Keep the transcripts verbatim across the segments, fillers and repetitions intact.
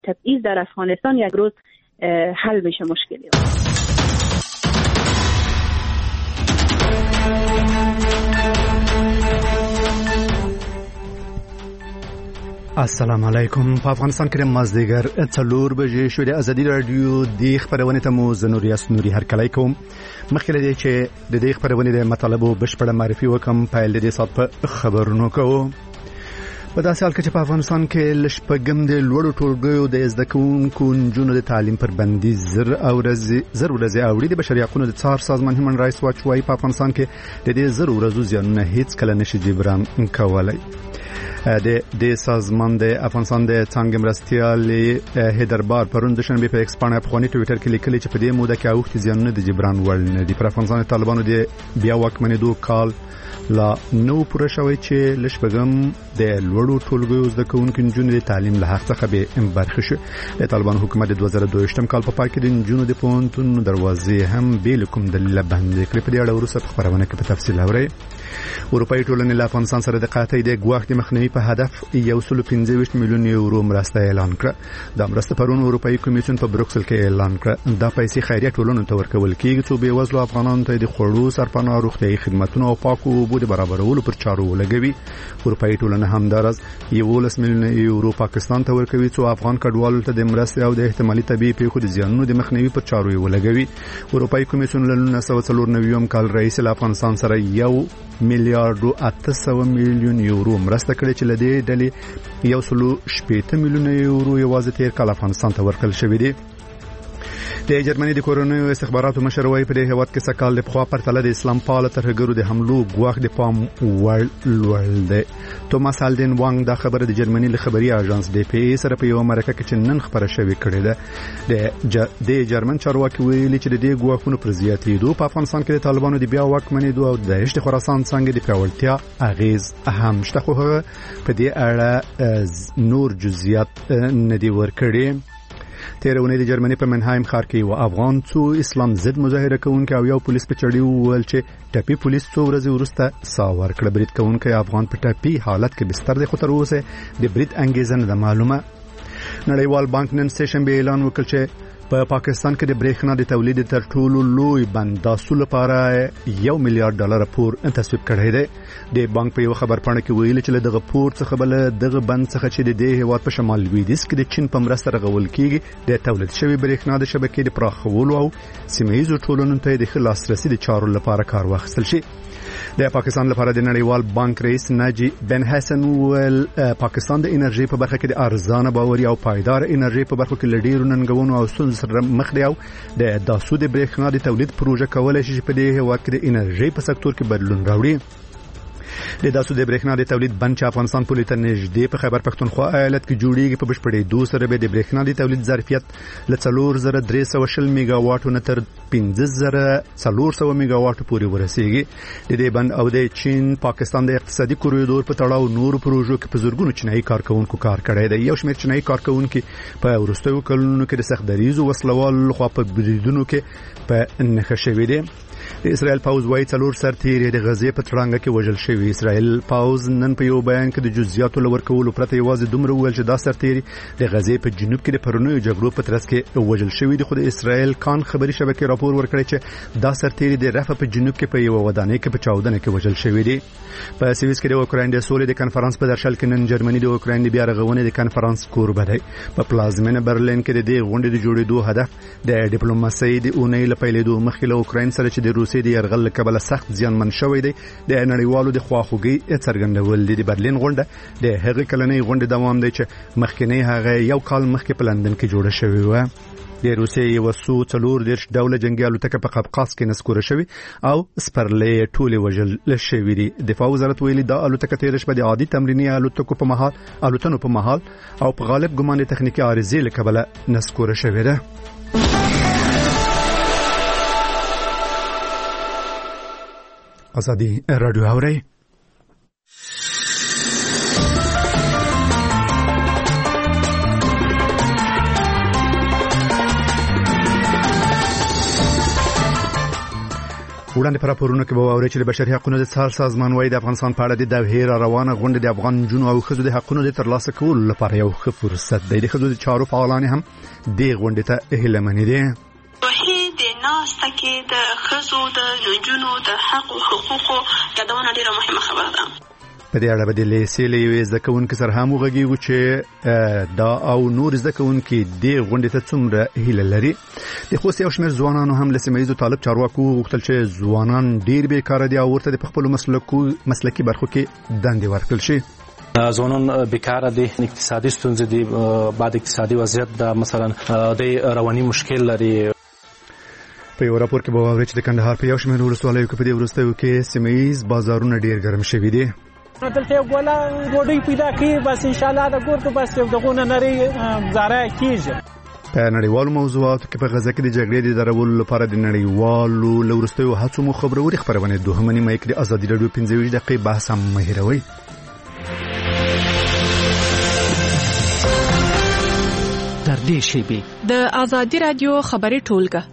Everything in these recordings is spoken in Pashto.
تبعیض در افغانستان یک روز حل بشه مشکلی. السلام علیکم. په افغانستان کې مازدیګر څلور بجې شوې د ازادي رادیو د خبرونه ته مو زنوریاس نوري هرکلی کوم. مخکې لدی چې د دې خبرونه د مطالبو بشپړه معرفي وکم پیل د دې سات په خبرونو کوو. په داسې حال کې چې په افغانستان کې لشپږم د لوړو ټولګیو د زده کوونکو نجونو د تعلیم پر بندي زر او ورځې زر ورځې اوړي د بشري حقوقو د څار سازمان هیومن رائټس واچ وايي په افغانستان کې د دې زر ورځو زیانونه هیڅ کله نشي جبران کولای. د د سازمان د افغانستان د څنګه مرستيال هیدربار پرون د شنبه په ایکس باندې افغاني ټوئیټر کې لیکلي چې په دې موده کې اوښتي زیانونه د جبران وړ نه دي. پر افغانستان طالبانو د بیا واکمنېدو کال لا نو پوره شوی چې لشپږم د لوړو ټولګیو زده کوونکو نجونو د تعلیم له حق څخه به برخه شو. د طالبانو حکومت د دوه زره دوه ویشتم کال په پای کې د نجونو د پوهنتون دروازې هم بیل کوم دلیل بندي کړې. په دې اړه وروسته خبرونه کې په تفصیل اورئ. اروپایي ټولنې له افغانستان سره د قاطعي د ګواښ د مخنیوي په هدف یو سل پنځه ویشت میلیون یورو مرسته اعلان کړه. دا مرسته پرون اروپایي کمیسیون په بروکسل کې اعلان کړه. دا پیسې خیریه ټولنو ته ورکول کیږي چې به وزلو افغانانو ته د خوړو سرپناه روغتيایي خدماتو او پاکو اوبو د برابرولو پر چارو ولګوي. اروپایي ټولنه همدارس یولس میلیون یورو پاکستان ته ورکوي چې افغان کډوالو ته د مرستې او د احتمالي طبي پیښو د زیانونو د مخنیوي پر چارو ولګوي. اروپایي کمیسیون له نولس سوه څلور نوي کال رئیس له افغانستان سره یو میلیارډ اته سوه میلیون یورو مرسته کړې چې لدې ډلې یو سل شپږ میلیون یورو یوازې تیر کال افغانستان ته ورکړل شوې دي. د جرمني د کورونیو استخباراتو مشر وايي په دې هیواد کې سکهال د خوا پرتله د اسلام پاله ترهګرو د حملو ګواښ د پام وړ لوړ دی. توماس هالدن وانګ دا خبره د جرمني له خبري اژانس ډي پی ای سره په یو مرکه کې چې نن خبره شوې کړې ده. د جرمن چارواکي ویلي چې د دې ګواښونو پر زیاتېدو په افغانستان کې د طالبانو د بیا واکمنېدو او د داعش د خراسان څنګه د پیاوړتیا اغیز اهم شته، خو په دې اړه نور جزئیات نه دي ورکړي. تیرونه د جرمني په منهایم ښار کې یو افغان څو اسلام ضد مظاهره کوونکي او یو پولیس په چړې وویل چې ټاپي پولیس څو ورځې وروسته سا ورکړه. برید کوونکی افغان په ټاپي حالت کې بستر دی، خو تر اوسه د برید انګیزه نه ده معلومه. نړیوال بانک نن سه شنبه اعلان وکړ چې په پاکستان کې د برېښنا د تولید تر ټولو لوی بند د اصول لپاره یو میلیارډ ډالر پور تصویب کړی دی. د بانک په یو خبرپاڼه کې ویلي چې دغه پور څخه بل دغه بند څخه چې د دې هیواد په شمال لویدیځ کې د چین په مرسته رغول کیږي د تولید شوی برېښنا د شبکې د پراخولو او سیمه‌ییزو ټولنو ته د خلاصرسي د چارو لپاره کار واخیستل شي. د پاکستان لپاره د نړیوال بانک رئیس ناجی بن حسن ول پاکستان د انرژي په برخه کې د ارزانه باوري او پایدار انرژي په برخه کې لډیرو ننګونو او ستونزو سره مخ دی او د داسو د برېښنا د تولید پروژه کولای شي په دې هیواد کې د انرژي په سکتور کې بدلون راوړي. د داسو د برېښنا د تولید بند چې افغانستان پولې ته نږدې په خیبر پښتونخوا ایالت کې جوړیږي په بشپړېدو سره به د برېښنا د تولید ظرفیت له څلور زره درې سوه شل میگا واټو نه تر پنځه زره څلور سوه میگا واټو پورې ورسیږي. د دې بند او د چین پاکستان د اقتصادي کوریډور په تړاو نورو پروژو کې په زورګونو چینایي کارکونکو کار کړی دی. یو شمېر چینایي کارکونکو په وروستیو کلونو کې د سخت دریزو وسلوالو لخوا په بریدونو کې په نښه شوي دي. د اسرائیل پاوز وايي څلور سرتیري د غزې په تړانګه کې وژل شوي. اسرائیل پاوز نن په یو بیان کې د جزئیاتو لور کولو پرته یوازې دومره ویل چې دا سرتیري د غزې په جنوب کې د پرونیو جګړو په ترڅ کې وژل شوي دي. خو د اسرائیل کان خبري شبکې راپور ورکړی چې دا سرتیري د رفح په جنوب کې په یو ودانۍ کې په چاودنه کې وژل شوي دي. په سویس کې د اوکراین د سولې د کنفرانس په درشل کې نن جرمني د اوکراین د بیا رغونې د کنفرانس کوربه دی. په پلازمینه برلین کې د دې غونډې د جوړېدو هدف د ډیپلوماسۍ د اونۍ له پیلېدو مخکې له اوکراین سره چې د روسیې د یرغل کبل سخت زیانمن شوی دی د نړیوالو د خواخوږي څرګندول دي. د برلین غونډه د هغې کلنۍ غونډې دوام دی چې مخکینی هغه یو کال مخکې په لندن کې جوړه شوې وه. د روسیې یو څو څلور دیرش ډوله جنگي الوتکه په قفقاز کې نسکوره شوې او سپرلې ټولې وژل شوې دي. دفاع وزارت ویلي دا الوتکه تېره شپه د عادي تمریني الوتکو په مهال الوتنو په مهال او په غالب ګمان د تخنیکي عارضې له کبله نسکوره شوې ده. ازادي رادیو اوري. وړاندې پر راپورونو کې به واورئ چې د بشري حقوقو د څار سازمان وايي د افغانستان په اړه د دوحې را روانه غونډه د افغان نجونو او ښځو د حقوقو د ترلاسه کولو لپاره یو ښه فرصت دی. د ښځو د چارو فعالان هم دې غونډې ته هیلهمنې دي. دوحې د ناسته کې د ښځو د نجونو د حق او حقوقو یادونه ډېره مهمه خبره ده. په دې اړه به د لیسې له یوې زده کوونکي سره هم وغږیږو چې دا او نور زده کوونکي دې غونډې ته څومره هیله لري. د خوست یو شمېر ځوانانو هم له سیمه ییزو طالب چارواکو وغوښتل چې ځوانان ډېر بیکاره دي او ورته د خپلو مسلکو مسلکي برخو کې دندې ورکړل شي. ځوانان بیکاره دي، اقتصادي ستونزې دي، بعد اقتصادي وضعیت د مثلا د رواني مشکل لري. په یو راپور کې به واورئ چې د کندهار په یو شمېر ولسوالیو کې په دې وروستیو کې سیمه ییز بازارونه ډېر ګرم شوي دي. دلته ګولا روډي پیدا کی بس ان شاء الله دا ګورته بس دغه نری زاره کیږي. په نړیوالو موضوعاتو کې په غزه کې د جګړې د درولو لپاره د نړیوالو لورستیو هڅو مو خبروري خبرونه دوه منی مې کړې. ازادي رادیو پنځه ویشت دقیقې بحث هم مهیروي. در دې شی به د ازادي رادیو خبري ټولګه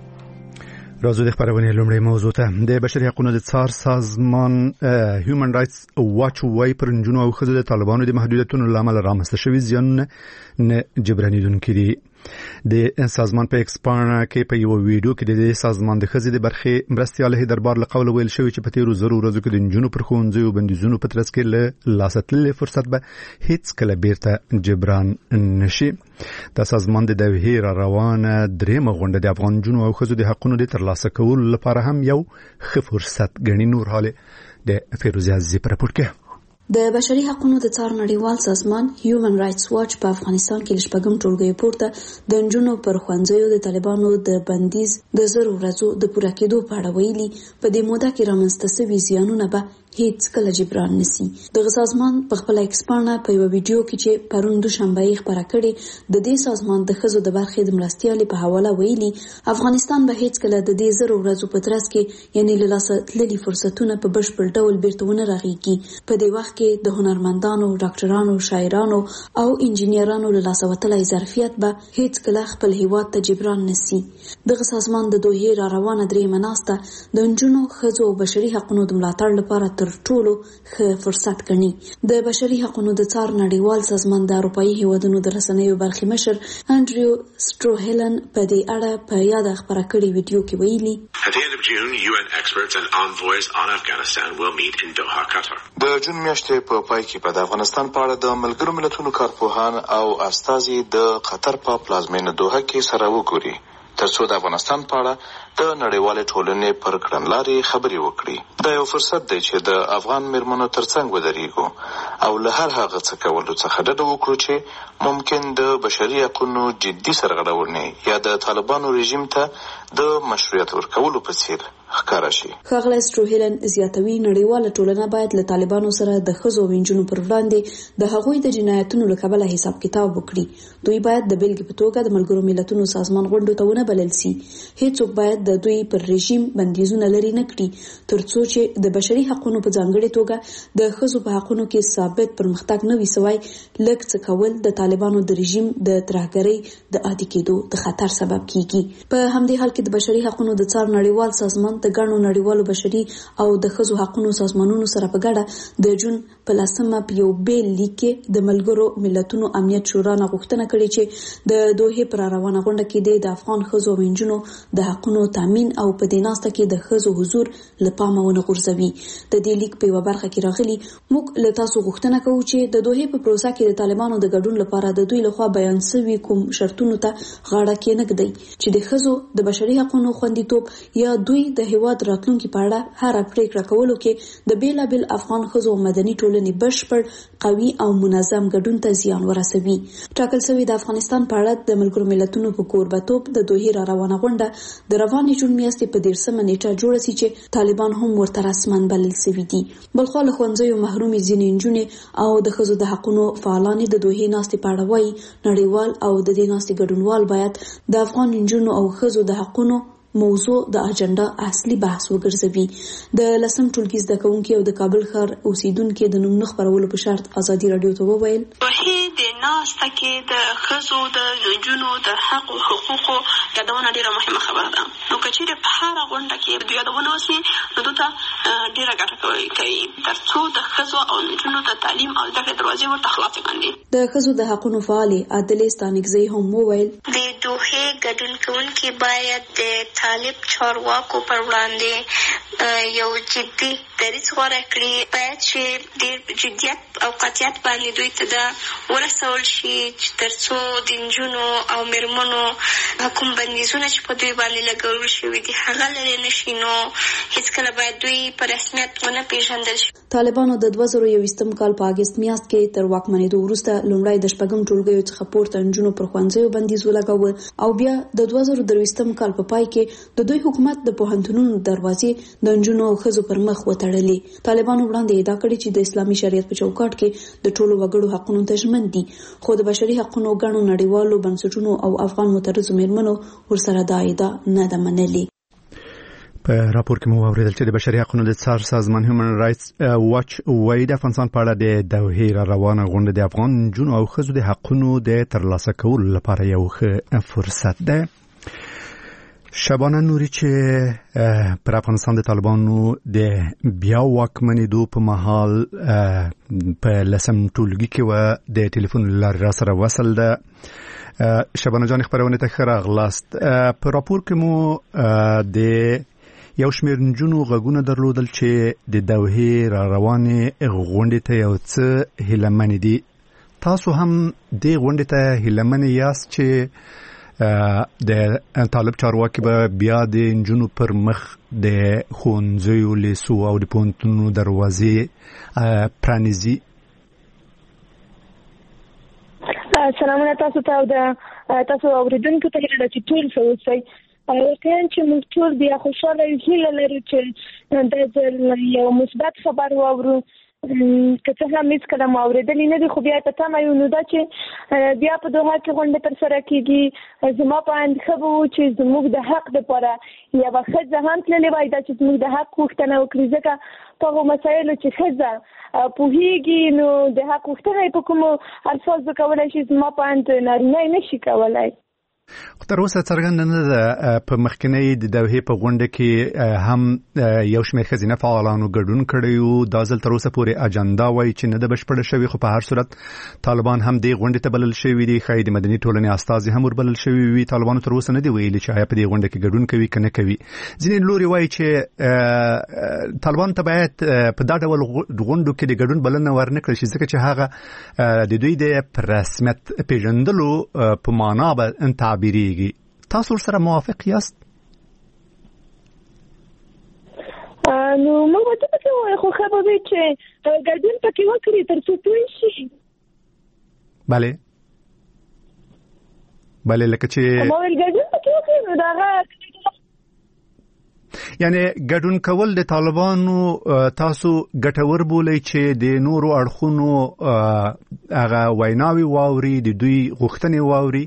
راځو د خبرونه لومړی موضوع ته. د بشري حقوقو د څار سازمان هیومن رائټس واچ وايي پر نجونو او ښځو د طالبانو د محدودیتونو لامل رامنځته شوي زیانونه نه جبرانیدونکي دي. د سازمان په ایکسپانا کې په یو ویډیو کې د سازمان د ښځې د برخې مرستیاله دربار له قوله ویل شوی چې په تیرو زرو ورځو کې د نجونو پر ښوونځیو بندیزونو په ترڅ کې له لاسه تللې فرصت به هیڅ کله بیرته جبران نشي. د سازمان د دوحې را روانه درېمه غونډه د افغان نجونو او ښځو د حقوقو د ترلاسه کولو لپاره هم یو ښه فرصت ګڼي. نور حاله د فیروزه عزیزی پر راپور کې. د بشري حقوقو د څار نړیوال سازمان هیومن رائټس واچ په افغانستان کې لشپږم ټولګي پورته د نجونو پر ښوونځیو د طالبانو د بندیز د زرو ورځو د پوره کېدو په اړه ویلي په دې موده کې رامنځته شوي زیانونه به هیڅ کله جبران نشي. دغه سازمان په خپل ایکسپانا په یو ویډیو کې چې پرون دوشنبه یې خبره کړې د دې سازمان د ښځو د برخې د مرستیالې په حواله ویلي افغانستان به هیڅ کله د دې زرو ورځو په ترڅ کې یعنی له لاسه تللي فرصتونه په بشپړ ډول بیرته ونه رغېږي. په دې وخت کې د هنرمندانو، ډاکټرانو، شاعرانو او انجینرانو له لاسه وتلای ظرفیت به هیڅ کله خپل هیواد ته جبران نشي. دغه سازمان د دوحې را روانه درېیمه ناسته د نجونو، ښځو او بشري حقوقو د ملاتړ لپاره تر ټولو ښه فرصت ګڼي. د بشري حقوقو د څار نړیوال سازمان د اروپایي هیوادونو د رسنیو برخې مشر انډریو سټروهلن په دې اړه په یاد خبره کړې ویډیو کې ویلي At the end of June, U N experts and envoys on Afghanistan will meet in Doha, Qatar. د جون میاشتې په پای کې په افغانستان په اړه د ملګرو ملتونو کارپوهان او استازي د قطر په پلازمینه دوحه کې سره وګوري ترڅو د افغانستان په اړه د نړیوالې ټولنې پر کړنلارې خبرې وکړي. دا یو فرصت دی چې د افغان مېرمنو ترڅنګ ودرېږو او له هر هغه څه کولو څخه ډډه وکړو چې ممکن د بشري حقوقو جدي سرغړونې یا د طالبانو رژیم ته د مشروعیت ورکولو په څیر ښکاره شي. ښاغلی سټروهلن زیاتوي نړیواله ټولنه باید له طالبانو سره د ښځو او نجونو پر وړاندې د هغوی د جنایتونو له کبله حساب کتاب وکړي. دوی باید د بیلګې په توګه د ملګرو ملتونو سازمان غونډو ته ونه بلل سي. هیڅوک باید د دوی پر رژیم بندیزونه لري نه کړي ترڅو چې د بشري حقوقو په ځانګړې توګه د ښځو په حقوقو کې ثابت پرمختګ نه وي سوی. لږ څه کول د طالبانو د رژیم د ترهګرۍ د عادي کېدو د خطر سبب کیږي. په همدې حال کې د بشري حقوقو د څار نړیوال سازمان د ګڼو نړیوالو بشري او د ښځو حقوقو سازمانونو سره په ګډه د جون په لسمه په یو بیل لیک کې د ملګرو ملتونو امنیت شورا نه غوښتنه کړې چې د دوحې پر روانه غونډه کې د افغان ښځو او نجونو د حقوقو تامین او په دې ناسته کې د ښځو حضور له پامه ونه غورځوي. د دې لیک په یو برخه کې راغلي موږ له تاسو غوښتنه کوو چې د دوحې په پروسه کې د طالبانو د ګډون لپاره د دوی لخوا بیان شوي کوم شرطونو ته غاړه کېنږدي چې د ښځو د بشري حقوقو خوندیتوب یا دوی د هیواد راتلونکي په اړه هر پریکړه کولو کې د بیلابل افغان ښځو او مدني ټولنې بشپړ قوي او منظم ګډون ته زیان ورسوي. ټاکل شوی د افغانستان په اړه د ملګرو ملتونو په کوربتوب د دوحې را روانه غونډه د روانې جون میاشتې په دیرشمه نیټه جوړه شي چې طالبان هم ورته رسماً بلل شوي دي. بلخو له ښوونځیو محرومې ځینې نجونې او د ښځو د حقوقو فعالان د دوحې ناستې په اړه وایي نړیوال او د دې ناستې ګډونوال باید د افغان نجونو او ښځو د حقوقو موضوع د اجنډا اصلي بحث وګرځوي. د لسم ټولګي زده کوونکي او د کابل ښار اوسیدونکو د نوم خبرولو په شرط ازادي رادیو ته وویل توحید ناسته کې د ښځو د نجونو د حق او حقوقو یادونه ډیره مهمه خبره ده. نو که چیرې په هره غونډه کې د یادونه وشي نو دوی ته ډیره ګټه کوي تر څو د ښځو او نجونو د تعلیم او زده کړې دروازې ورته خلاصې کړي. د ښځو د حقونو فعالې عادلې ستانکزۍ هم وویل د دوحې ګډون کوونکي باید د طالب چارواکو پر وړاندې یو جدي دریځ غوره کړي. باید چې ډېر جدیت او قاطعیت باندې دوی ته دا ورسول شي چې تر څو د نجونو او مېرمنو حکوم بندیزونه چې په دوی باندې لګول شوي دي هغه لرې نه شي، نو هېڅکله باید دوی په رسمیت ونه پېژندل شي. طالبانو د دوه زره یوویشتم کال په اګست میاشت کې تر واکمنېدو وروسته لومړی د شپږم ټولګیو څخه پورته نجونو پر ښوونځیو بندیز ولګاوه او بیا د دوه زره درویشتم کال په پای کې د دوی حکومت د پوهنتونونو دروازې د نجونو او ښځو پر مخ وتړلې. طالبانو وړاندې ادعا کړې چې د اسلامي شریعت په چوکاټ کې د ټولو وګړو حقونو ته ژمن دي، خو د بشري حقونو ګڼو نړیوالو بنسټونو او افغان مترجمو مېرمنو ورسره دا ادعا نه ده منلې. په راپور کې مو اوریدل چې د بشري حقوقو د څار سازمان هیومن رائټس واچ وايي د افغانستان په اړه د دوحې روانه غونډه د افغان نجونو او ښځو د حقونو د ترلاسه کولو لپاره یو ښه فرصت ده. شبانه نوري چې پر افغانستان د طالبانو د بیا واکمنېدو په مهال په لسم ټولګي کې و د ټلیفون لارې را سره وصل ده. شبانه جان خبرونه ته ښه راغلاست. په راپور کې مو د یو شمېر نجونو غږونه درلودل چې د دوحې را روانې غونډې ته یو څه هیلهمنې دي. تاسو هم دې غونډې ته هیلهمنې یاست چې د طالب چارواکي به بیا د نجونو پر مخ د ښوونځیو لیسو او د پوهنتونونو دروازې پرانیزي؟ سلامونه تاسو ته او د تاسو اورېدونکو ته هیله ده چې ټول ښه اوسئ. واقعا چې موږ ټول بیا خوشحاله یو، هیله لرو چې دا ځل یو مثبت خبر واورو، که څه هم هېڅکله مو اورېدلي نه دي، خو بیا په تمه یو نو دا چې بیا په دوحه کې غونډه ترسره کېږي. زما په اند ښه به وو چې زموږ د حق دپاره یوه ښځه هم تللې وای دا چې زموږ د حق غوښتنه وکړي، ځکه په هغو مسایلو چې ښځه پوهېږي نو د حق غوښتنه یې په کومو الفاظو کولی شي، زما په اند نارینه یې نه شي کولی. خو تر اوسه څرګنده نه ده په مخکنۍ د دوحې په غونډه کې هم یو شمېر ښځینه فعالانو ګډون کړی و. دا ځل تر اوسه پورې اجنډا وایي چې نه ده بشپړه شوې، خو په هر صورت طالبان هم دې غونډې ته بلل شوي دي. ښایي د مدني ټولنې استازي هم وربلل شوي وي. طالبانو تر اوسه نه دی ویلي چې آیا په دې غونډه کې ګډون کوي که نه کوي. ځینې لوري وایي چې طالبان ته باید په دا ډول غونډو کې د ګډون بلنه ورنه کړل شي، ځکه چې هغه د دوی د رسمیت پېژندلو په معنا به تعبیریږي. تاسو سره موافق یاست؟ نو موږ ورته پکې وایو خو ښه به وي چې ګډون پکې وکړي تر څو پوه شي. بله بله لکه چې ما ویل ګډون پکې وکړي نو د هغه یعنی ګډون کول د طالبانو تاسو ګټور بولئ چې د نورو اړخونو هغه ویناوي واوري، د دوی غوښتنې واوري؟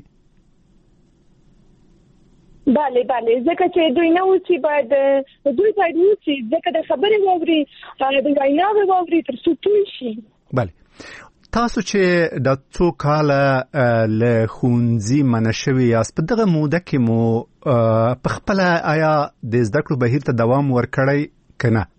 بله بله ځکه چې دوی نه اوسي باید دوی باید اوسي ځکه د خبرې واوري د ویناوې واوري تر څو پوه شي. بله تاسو چې د څو کاله له ښوونځي منع شوي یاست، په دغه موده کې مو په خپله آیا د زده کړو بهیر ته دوام ورکړی که نه؟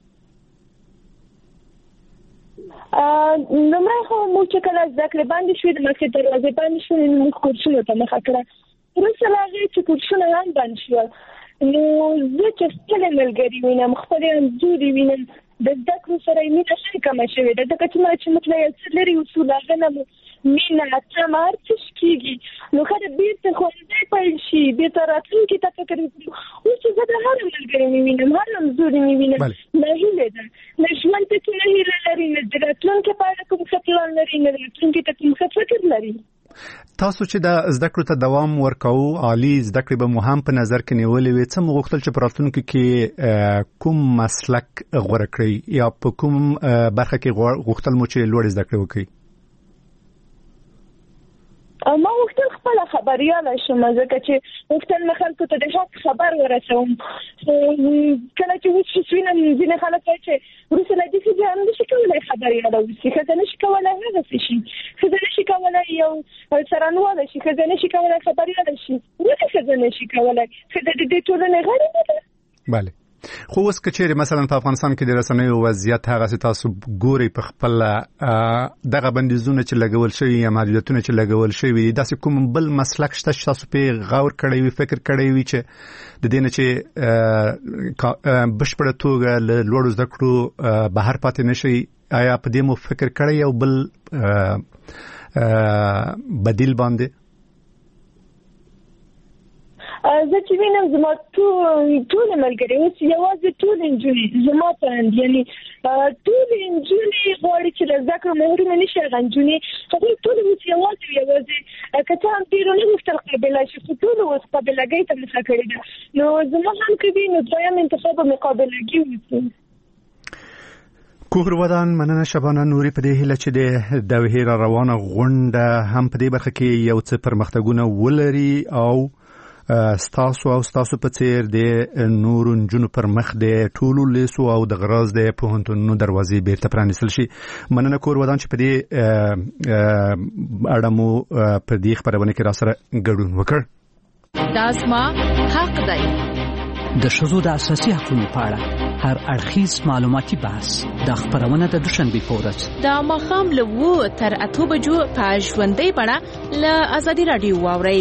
لومړی خو موږ چې کله زده کړې بندې شوې د مکتب دروازې بندې شوې نو موږ کورسونو ته مخه کړه. وروسته له هغې چې کورسونه هم بند شول نو زه چې خپلې ملګري وینم، خپلې انځورې وینم، د زده کړو سره یې مینه ښه کمه شوې ده، ځکه چې ما چې موږ له یو څه لرې اوسو له هغه نه مو مینه تمه هر څه کېږي نو ښه ده بېرته ښوونځی پیل شي، بېرته راتلونکي ته فکر وکړو. اوس چې زه د هر ملګري مې وینم، هر انځورې مې وینم، ناهیلې ده، نه ژوند پکې نه هیله لري، نه د راتلونکي په اړه کوم ښه پلان لري، نه د راتلونکي ته کوم ښه فکر لري. تاسو چې د زده کړو ته دوام ورکوو، عالی زده کړې به مو هم په نظر کې نیولې وي، څه مو غوښتل چې په راتلونکي کې کوم مسلک غوره کړئ یا په کوم برخه کې غوښتل مو چې لوړې زده کړې وکړئ؟ ما غوښتل خپله خبریاله شم، ځکه چې غوښتل مې خلکو ته د حق خبر ورسوم. کله چې اوس وینم ځینې خلک وایي چې وروسته له دې ښځې هم نشي کولی خبریاله اوسي، ښځه نشي کولی هغسې شي، ښځه نشي کولی یو څارنواله شي، ښځه نشي کولی خبریاله شي. ولې ښځه نشي کولی؟ ښځه د دې ټولنې غړې نه ده. بله، خو اوس که چیرې مثلا په افغانستان کې د رسنیو وضعیت هغسې تاسو ګورئ په خپله دغه بندیزونه چې لګول شوي یا محدودیتونه چې لګول شوي دي، داسې کوم بل مسلک شته چې تاسو پرې غور کړی وي، فکر کړی وي چې د دې نه چې بشپړه توګه له لوړو زده کړو بهر پاتې نه شي؟ آیا په دې مو فکر کړی یو بل بدیل باندې؟ زه چې وینم زما ټولې ملګري اوس یوازې ټولې نجونې زما په اند، یعنې ټولې نجونې غواړي چې له زده کړو محرومې نه شي. هغه نجونې هغوی ټولې اوس یوازې یوازې که څه هم ډېرو نه غوښتل قابله شي، خو ټولو اوس قابلګۍ ته مخه کړې ده. نو زما هم که وي نو دویم انتخاب به مې قابلګي وسي. کوهر ودان مننه شبانه نوري په دې هیله چې د دوحې را روانه غونډه هم په دې برخه کې یو څه پرمختګونه ولري او ستاسو او ستاسو په څیر د نورو نجونو پر مخ د ټولو لیسو او د غراز د پوهنتونونو دروازې بیرته پرانیستل شي. مننه کور ودان چې په دې اړه مو په دې خبرونه کې را سره ګډون وکړ. دا زما حق دی. د ښځو د اساسي حقوقو په اړه هر اړخیز معلوماتي بحث د خبرونه د دوشنبه په ورځ د ماښام له اوه تر اته بجو په ژوندۍ بڼه له ازادي راډیو واورئ.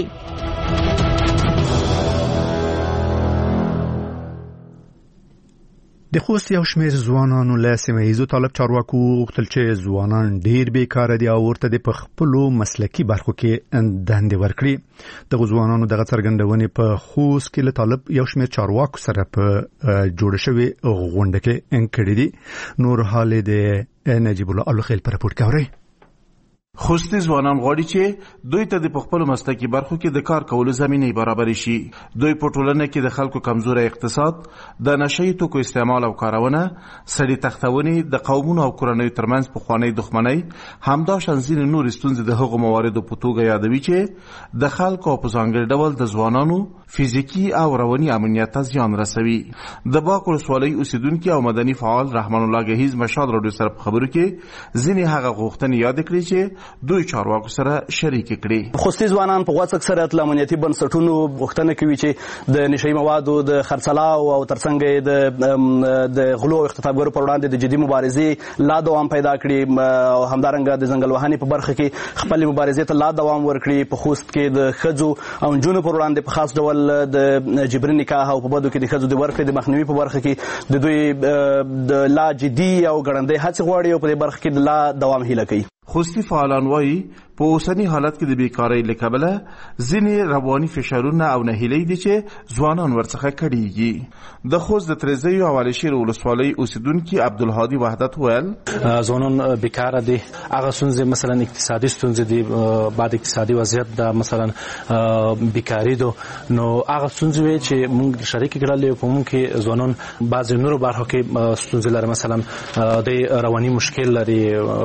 د خوست یو شمېر ځوانانو له سیمه ییزو طالب چارواکو وغوښتل چې ځوانان ډېر بیکاره دي او ورته د په خپلو مسلکي برخو کې دندې ورکړي. دغه ځوانانو دغه څرګندونې په خوست کې له طالب یو شمېر چارواکو سره په جوړه شوې غونډه کې کړي دي. نور حال د نجیب الله الخیل پر راپور کوي. خوستي ځوانان غواړي چې دوی ته د خپل مسلکي برخو کې د کار کولو زمینه برابر شي. دوی په ټولنه کې د خلکو کمزوري اقتصاد، د نشئی توکو استعمال او کارونه، سړي تختونې، د قومونو او کورنۍ ترمنځ په خواني دښمنۍ، همدا شانزین نور ستونزې د هغو مواردو په توګه یادوي چې د خلکو په ځانګړي ډول د ځوانانو فزیکی او رواني امنیت ته زیان رسوي. د باکو سوالي اوسیدونکو او مدني فعال رحمان الله گهیز مشال رادیو سره په خبرو کې ځینې هغه غوښتنې یاد کړې چې دوی چارواکو سره شریک کړي. خوستي ځوانان په غوڅ اکثریت له امنیتي بنسټونو غوښتنه کوي چې د نشئی موادو د خرڅلاو او ترڅنګ د د غلو او اختطافګرو پر وړاندې د جدي مبارزې لا دوام پیدا کړي او همدارنګه د ځنګل وهانې په برخه کې خپل مبارزې ته لا دوام ورکړي. په خوست کې د ښځو او نجونو پر وړاندې په خاص ډول د جبري نکاح او په بدو کې د ښځو د ورکړې د مخنیوي په برخه کې د دوی د لا جدي او ګړندۍ هڅې غواړي او په دې برخه کې د لا دوام هیله کوي. خوستي فعالان وایي په اوسنی حالت کې د بیکارۍ له کبله ځینې رواني فشارونه او نهیلۍ دي چې ځوانان ورڅخه کړيږي. د خوست د ترزیو او علشیر ولسوالۍ اوسیدونکي عبدالهادي وحدت ویل ځوانان بیکاره دي. هغه ستونزې مثلا اقتصادي ستونزې دي، بعد اقتصادي وضعیت د مثلا بیکاری دو نو هغه ستونزې وي چې موږ شریک کړل په موږ کې ځوانان بعض نورو برخو کې ستونزې لري، مثلا د رواني مشکل لري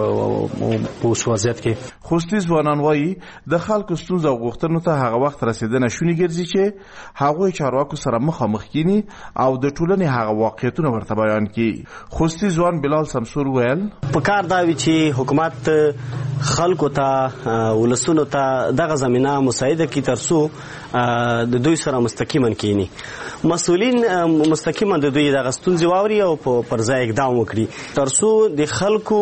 په وضعیت کې. خوستي ځوانان وایي د خلکو ستونزو او غوښتنو ته هغه وخت رسیدنه شونې ګرځي چې هغوی چارواکو سره مخامخ کینی او د ټولنې هغه واقعیتونه ورته بیان کړي. خوستي ځوان بلال سمسور ویل په کار دا وی چې حکومت خلکو ته ولسونو ته دغه زمينه مساعده کی ترڅو د دوی سره مستقیما کینی. مسؤلین مستقیما د دوی دغه ستونزې واوري او پر ځای اقدام وکړي ترڅو د خلکو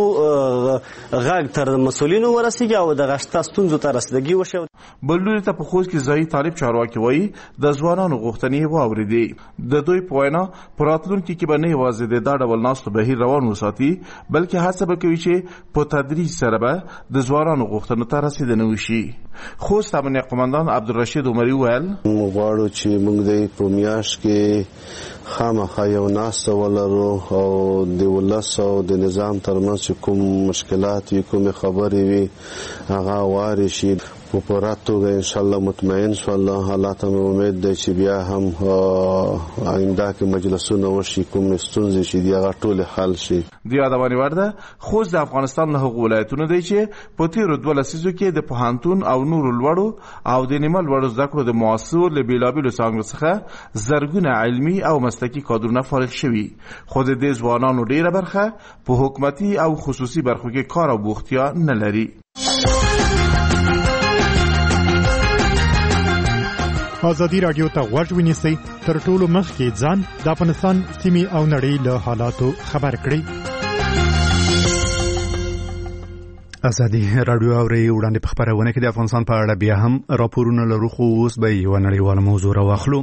غږ تر مسؤلینو ورسیږي او د غشته ستونزو ته رسیدګي وشي. بللوري ته په خوست کې ځای طالب چارواکي وایي د ځوانانو غوښتنې واورېدي. د دوی په وینا په راتلونکي کې به نه یوازې د دا ډول ناستو بهیر روان وساتي بلکې هڅه به کوي چې په تدریج سره به د ځوانانو غوښتنو ته رسیدنه وشي. خوست امنیه قماندان عبدالرشید عمري ویل موږ غواړو چې موږ د په میاشت کې خامخا یو ناسته ولرو او د ولس او د نظام ترمنځ کوم مشکلات وي، کوم خبرې وي، هغه واري شي. په پوره توګه ان شاء الله مطمئن شو. الله الله ته امید دی چې بیا هم آینده کې مجلسونه وشي، کوم ستونزې چې دی هغه ټول حل شي. د یادونې وړ ده خوست د افغانستان له هغو ولایتونو دی چې په تیرو دوه لسیزو کې د پوهنتون او نورو لوړو او د نیمه لوړو زده کړو د مؤثرو له بېلابېلو څانګو څخه زرګونه علمي او مسلکي کادرونه فارغ شوي، خو د دې ځوانانو ډېره برخه په حکومتي او خصوصي برخو کې کار او بوختیا نه لري. ازادي رادیو ته غوږ ونیسئ، تر ټولو مخکې ځان د افغانستان سیمې او نړۍ له حالاتو خبر کړئ. ازادي رادیو اوري وړاندې په خبرونه کې د افغانستان په اړه بیا هم راپورونه لرو، خو اوس به یو نړیواله موضوع راواخلو.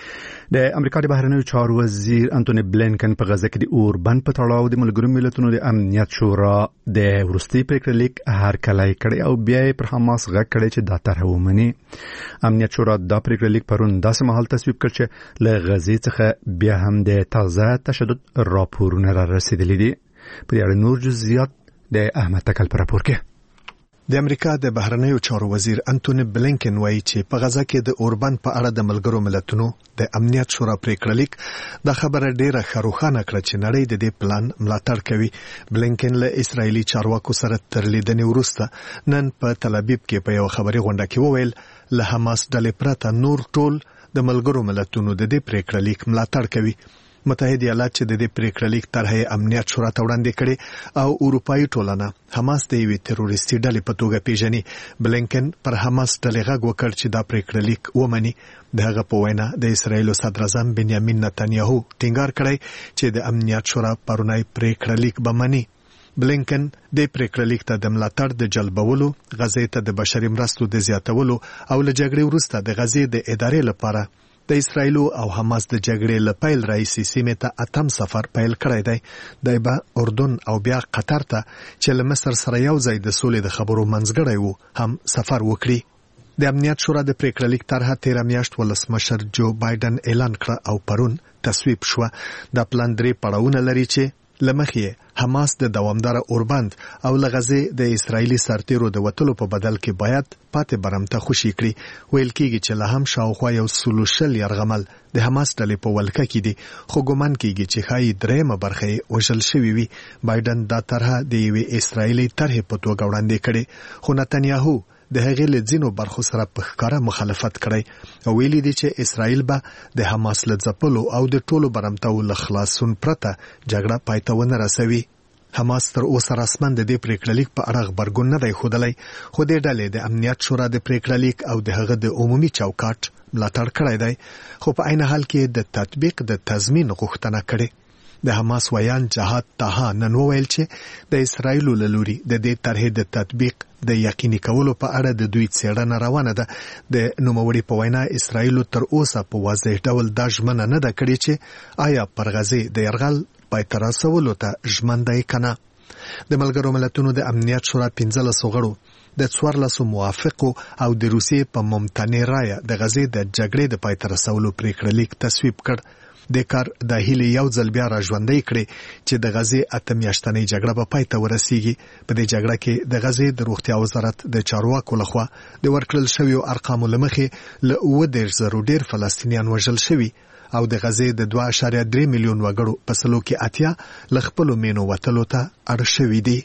د امریکا د بهرنیو چارو وزیر انټونی بلینکن په غزه کې د اوربند په تړاو د ملګرو ملتونو د امنیت شورا د وروستي پریکړه لیک هرکلی کړی او بیا یې پر حماس غږ کړی چې دا طرح ومني. امنیت شورا دا پریکړه لیک پرون داسې مهال تصویب کړ چې له غزې څخه بیا هم د تازه تشدد راپورونه را رسیدلي دي. په دې اړه نور جزئیات د احمد تکل په راپور کې. د امریکا د بهرنیو چارو وزیر انټونی بلینکن وایي چې په غزه کې د اوربند په اړه د ملګرو ملتونو د امنیت شورا پریکړه لیک د خبره ډیره خروخانه کړه چې نړۍ د دې پلان ملاتړ کوي. بلینکن له اسرایلی چارواکو سره تر لیدنې وروسته نن په تل ابیب کې په یو خبري غونډه کې وویل له حماس ډلې پرته نور ټول د ملګرو ملتونو د دې پریکړه لیک ملاتړ کوي. متحده ایالات چې د دې پریکړه لیک طرحه امنیت شورا ته وړاندې کړي او اروپאי ټولنه حماس د یوې تروریستي ډلې په توګه پیژني. بلینکن پر حماس ډلې غږ وکړ چې دا پریکړه لیک ومني. د هغه په وینا د اسرایل صدر اعظم بنیامین نتنیاهو ټینګار کړی چې د امنیت شورا پرونی پریکړه لیک به مني. بلینکن د پریکړه لیک ته د ملاتړ د جلبولو، غزې ته د بشري مرستو د زیاتولو او له جګړې وروسته د غزې د ادارې لپاره د اسرایل او حماس د جګړې له پیل راهیسې سیمې ته اتم سفر پیل کړی دی. دی به اردن او بیا قطر ته چې له مصر سره یو ځای د سولې د خبرو منځګړی وو هم سفر وکړي. د امنیت شورا د پریکړه لیک طرحه تیره میاشت ولسمشر جو بایدن اعلان کړه او پرون تصویب شوه. دا پلان درې پړاوونه لري چې لمخې حماس د دوامدار اوربند او لغزه د اسرایلی سرتیرو د وټلو په بدل کې باید پاتې برمته خوشي کړي. ویل کېږي چې له هم شاوخوا یو سلوشل يرغمل د حماس ډلې په ولکه کې دي، خو ګومان کېږي چې خای درېمه برخه وژل شوی وي. بایدن دا طرحه د یوې اسرایلی طرحې په توګه وړاندې کړي، خو نتنیاهو د هغې له ځینو برخو سره په ښکاره مخالفت کړی او ویلي دي چې اسرایل به د حماس له ځپلو او د ټولو برمتو له خلاصون پرته جګړه پای ته ونه رسوي. حماس تر اوسه رسمن د دې پریکړه لیک په اړه خبرګون نه دی ښودلی، خو د ډلې د امنیت شورا د پریکړه لیک او د هغه د عمومي چوکاټ ملاتړ کړی دی، خو په عین حال کې د تطبیق د تضمین غوښتنه کړې. د حماس ویان جهاد طه نن وویل چې د اسرایل له لوري د دې طرحې د تطبیق د یقیني کولو په اړه د دوی څېړنه روانه ده. د نوموړي په وینا اسرایل تر اوسه په واضح ډول دا ژمنه نه ده کړې چې آیا پر غزې د یرغل پای ته رسولو ته ژمن دی که نه. د ملګرو ملتونو د امنیت شورا پنځلسو غړو د څوارلسو موافقو او د روسیې په ممتنع رایه د غزې د جګړې د پای ته رسولو پریکړه لیک تصویب کړ. د کار د هیلې یو ځل بیا را ژوندۍ کړې چې د غزې اته میاشتنۍ جګړه به پای ته ورسیږي. په دې جګړه کې د غزې د روغتیا وزارت د چارواکو لخوا د ورکړل شویو ارقامو له مخې له اووه دېرش زرو ډېر فلسطینیان وژل شوي او د غزې د دوه اعشاریه درې میلیون وګړو په سلو کې اتیا له خپلو مینو وتلو ته اړ شوي دي.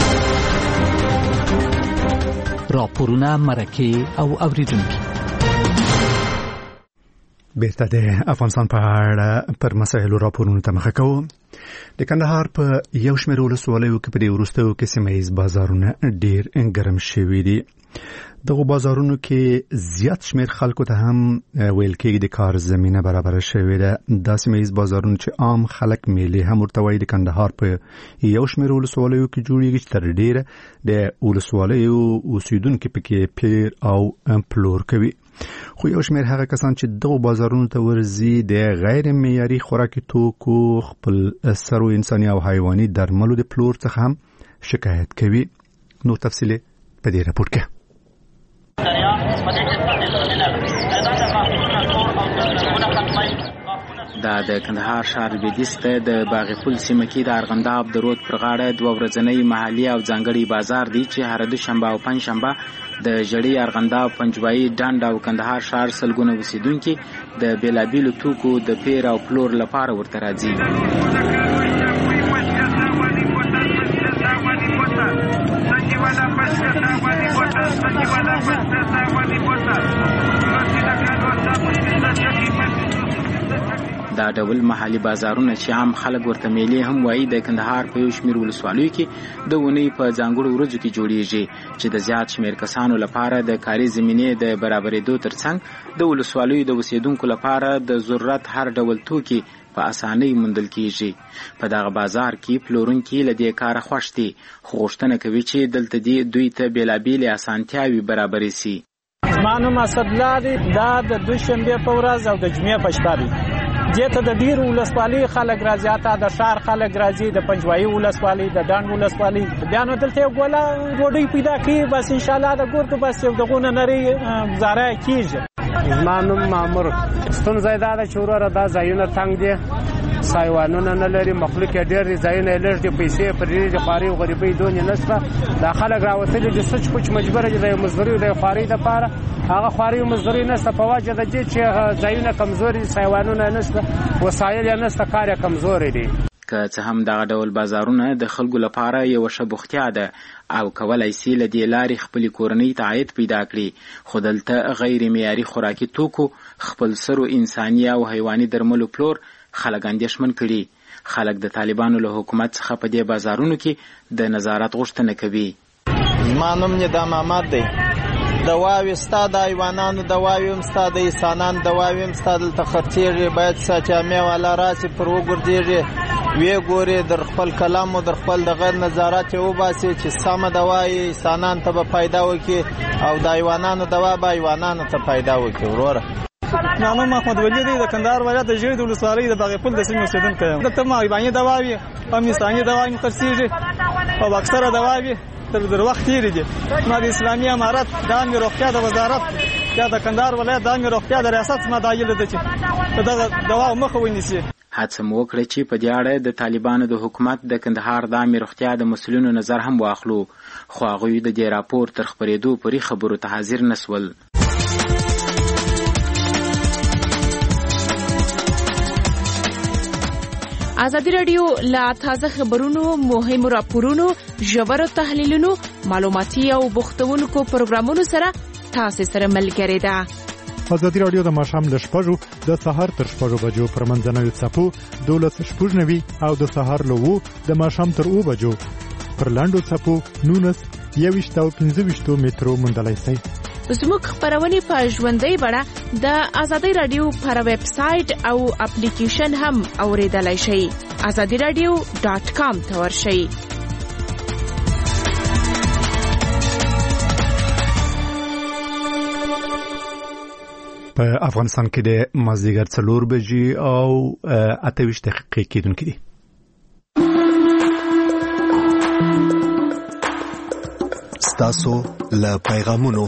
راپورونه، مرکې او اوریدونکي بیرته د افغانستان په اړه پر مسایلو راپورونو ته مخه کوو. د کندهار په یو شمېر ولسوالیو کې په دې وروستیو کې سیمه ییز بازارونه ډېر ګرم شوي دي. دغه بازارونو کې زیات شمېر خلکو ته هم ویل کېږي د کار زمینه برابره شوې ده. دا سیمه ییز بازارونه چې عام خلک میلې هم ورته وایي د کندهار په یو شمېر ولسوالیو کې جوړېږي چې تر ډېره د ولسوالیو اوسېدونکي پکې پیر او پلور کوي. خو یو شمېر هغه کسان چې دغه بازارونو ته ورځي د غیر معیاري خوراکي توکو، خپل سرو انساني او حیواني درملو د پلور څخه هم شکایت کوي. نور تفصیل په دې راپور کې. دا د کندهار ښار لویدیځ ته د باغ پل سیمه کې د ارغنداب د رود پر غاړه دوه ورځنی محلي او ځانګړی بازار دی چې هر دوشنبه او پنجشنبه د ژړې ارغنداب پنجوایي ډنډ او کندهار ښار سلګونه اوسیدونکي د بېلابېلو توکو د پیر او پلور لپاره ورته راځي. دا ډول محلي بازارونه چې عام خلک ورته میلې هم وایي د کندهار په یو شمېر ولسوالیو کې د اونۍ په ځانګړو ورځو کې جوړیږي چې د زیات شمېر کسانو لپاره د کاري زمینې د برابرېدو ترڅنګ د ولسوالیو د اوسیدونکو لپاره د ضرورت هر ډول توکي په اسانۍ موندل کیږي. په دغه بازار کې پلورونکي له دې کاره خوښ دي خو غوښتنه کوي چې دلته دې دوی ته بېلابېلې اسانتیاوې برابرې سي. زما نوم اسدالله دی. دا د دوشنبې په ورځ او د جمعې په شپه دی. دې ته د ډېرو ولسوالۍ خلک راځي، حتی د ښار خلک راځي، د پنجوایي ولسوالۍ، د ډنډ ولسوالۍ. بیا نو دلته یو ګوله ډوډۍ پیدا کوي، بس انشاءالله د ګردو بس یو دغونه نرۍ ګزاره کېږي. زما نوم مامور. ستونزه یې دا ده چې وروره دا ځایونه تنګ دي، سایوانونه نه لري، مخلوق یې ډېر دي، ځایونه یې لږ دي، پیسې یې پرې دي، خوارۍ او غریبۍ دونې نشته. دا خلک راوتلي دي سوچ پوچ مجبوره دي د یو مزدوري او د یو خوارۍ دپاره. هغه خوارۍ او مزدوري نشته په وجه د دې چې ځایونه کمزوري دي، سایوانونه نشته، وسایل یې نشته، کار یې کمزوری دی. که څه هم دغه ډول بازارونه د خلکو لپاره یوه ښه بوختیا ده او کولی سي له دې لارې خپلې کورنۍ ته عاید پیدا کړي، خو دلته غیر معیاري خوراکي توکو، خپلسرو انساني او حیواني درملو پلور خلک اندېښمن کړي. خلک د طالبانو له حکومت څخه په دې بازارونو کې د نظارت غوښتنه کوي. زما نوم ندا محمد دی. دواوې ستا د حیوانانو دواوې هم ستا د انسانانو دواوې هم ستا دلته خرڅېږي. باید ستا جامې والا راسي پر وګرځېږي، ویې ګورې، در خپل کلام او در خپل د غیر نظارت یې وباسي چې سمه دوا یې انسانانو ته به پیدا وکړي او د حیوانانو دوا به حیوانانو ته پیدا وکړي. وروره نام محمد ولی دی، د کندهار ولایت د ژړې د ولسوالۍ د باغ پل د سیمې اوسېدونکی یم. دلته هم حیواني دواوې هم انساني دواوې هم خرڅېږي او اکثره دواوې تر وخت تېرې دي. ما د اسلامي امارت د عامې روغتیا د وزارت یا د کندهار ولایت د عامې روغتیا د ریاست څخه دا هیله ده چې د دغه دواو مخه ونیسي. هڅه مو وکړه چې په دې اړه د طالبانو د حکومت د کندهار د عامې روغتیا د مسؤلینو نظر هم واخلو، خو هغوی د دې راپور تر خپرېدو پورې خبرو ته حاضر نسول. ازادي راډیو لا تازه خبرونو، مهمو راپورونو، ژورو تحلیلونو، معلوماتي او بوختونکو پروګرامونو سره تاسو سره ملګری ده. ازادي راډیو د ماښام له شپږو د سهار تر شپږو بجو پر منځنوي څپو دولس شپږ نوي او د سهار له اوو د ماښام تر اوو بجو پر لاندو څپو نونس یوویشت او پنځه ویشتو مترو موندلی شئ. زموږ خپرونې په ژوندۍ بڼه د ازادي راډیو پر ویب سایټ او اپلیکیشن هم اوریدلای شئ. ازادي راډیو ډاټ کام ته ورشئ. په افغانستان کې د مازدیګر څلور بجې او اته ویشت دقیقې کېدونکې دي. ستاسو له پیغامونو.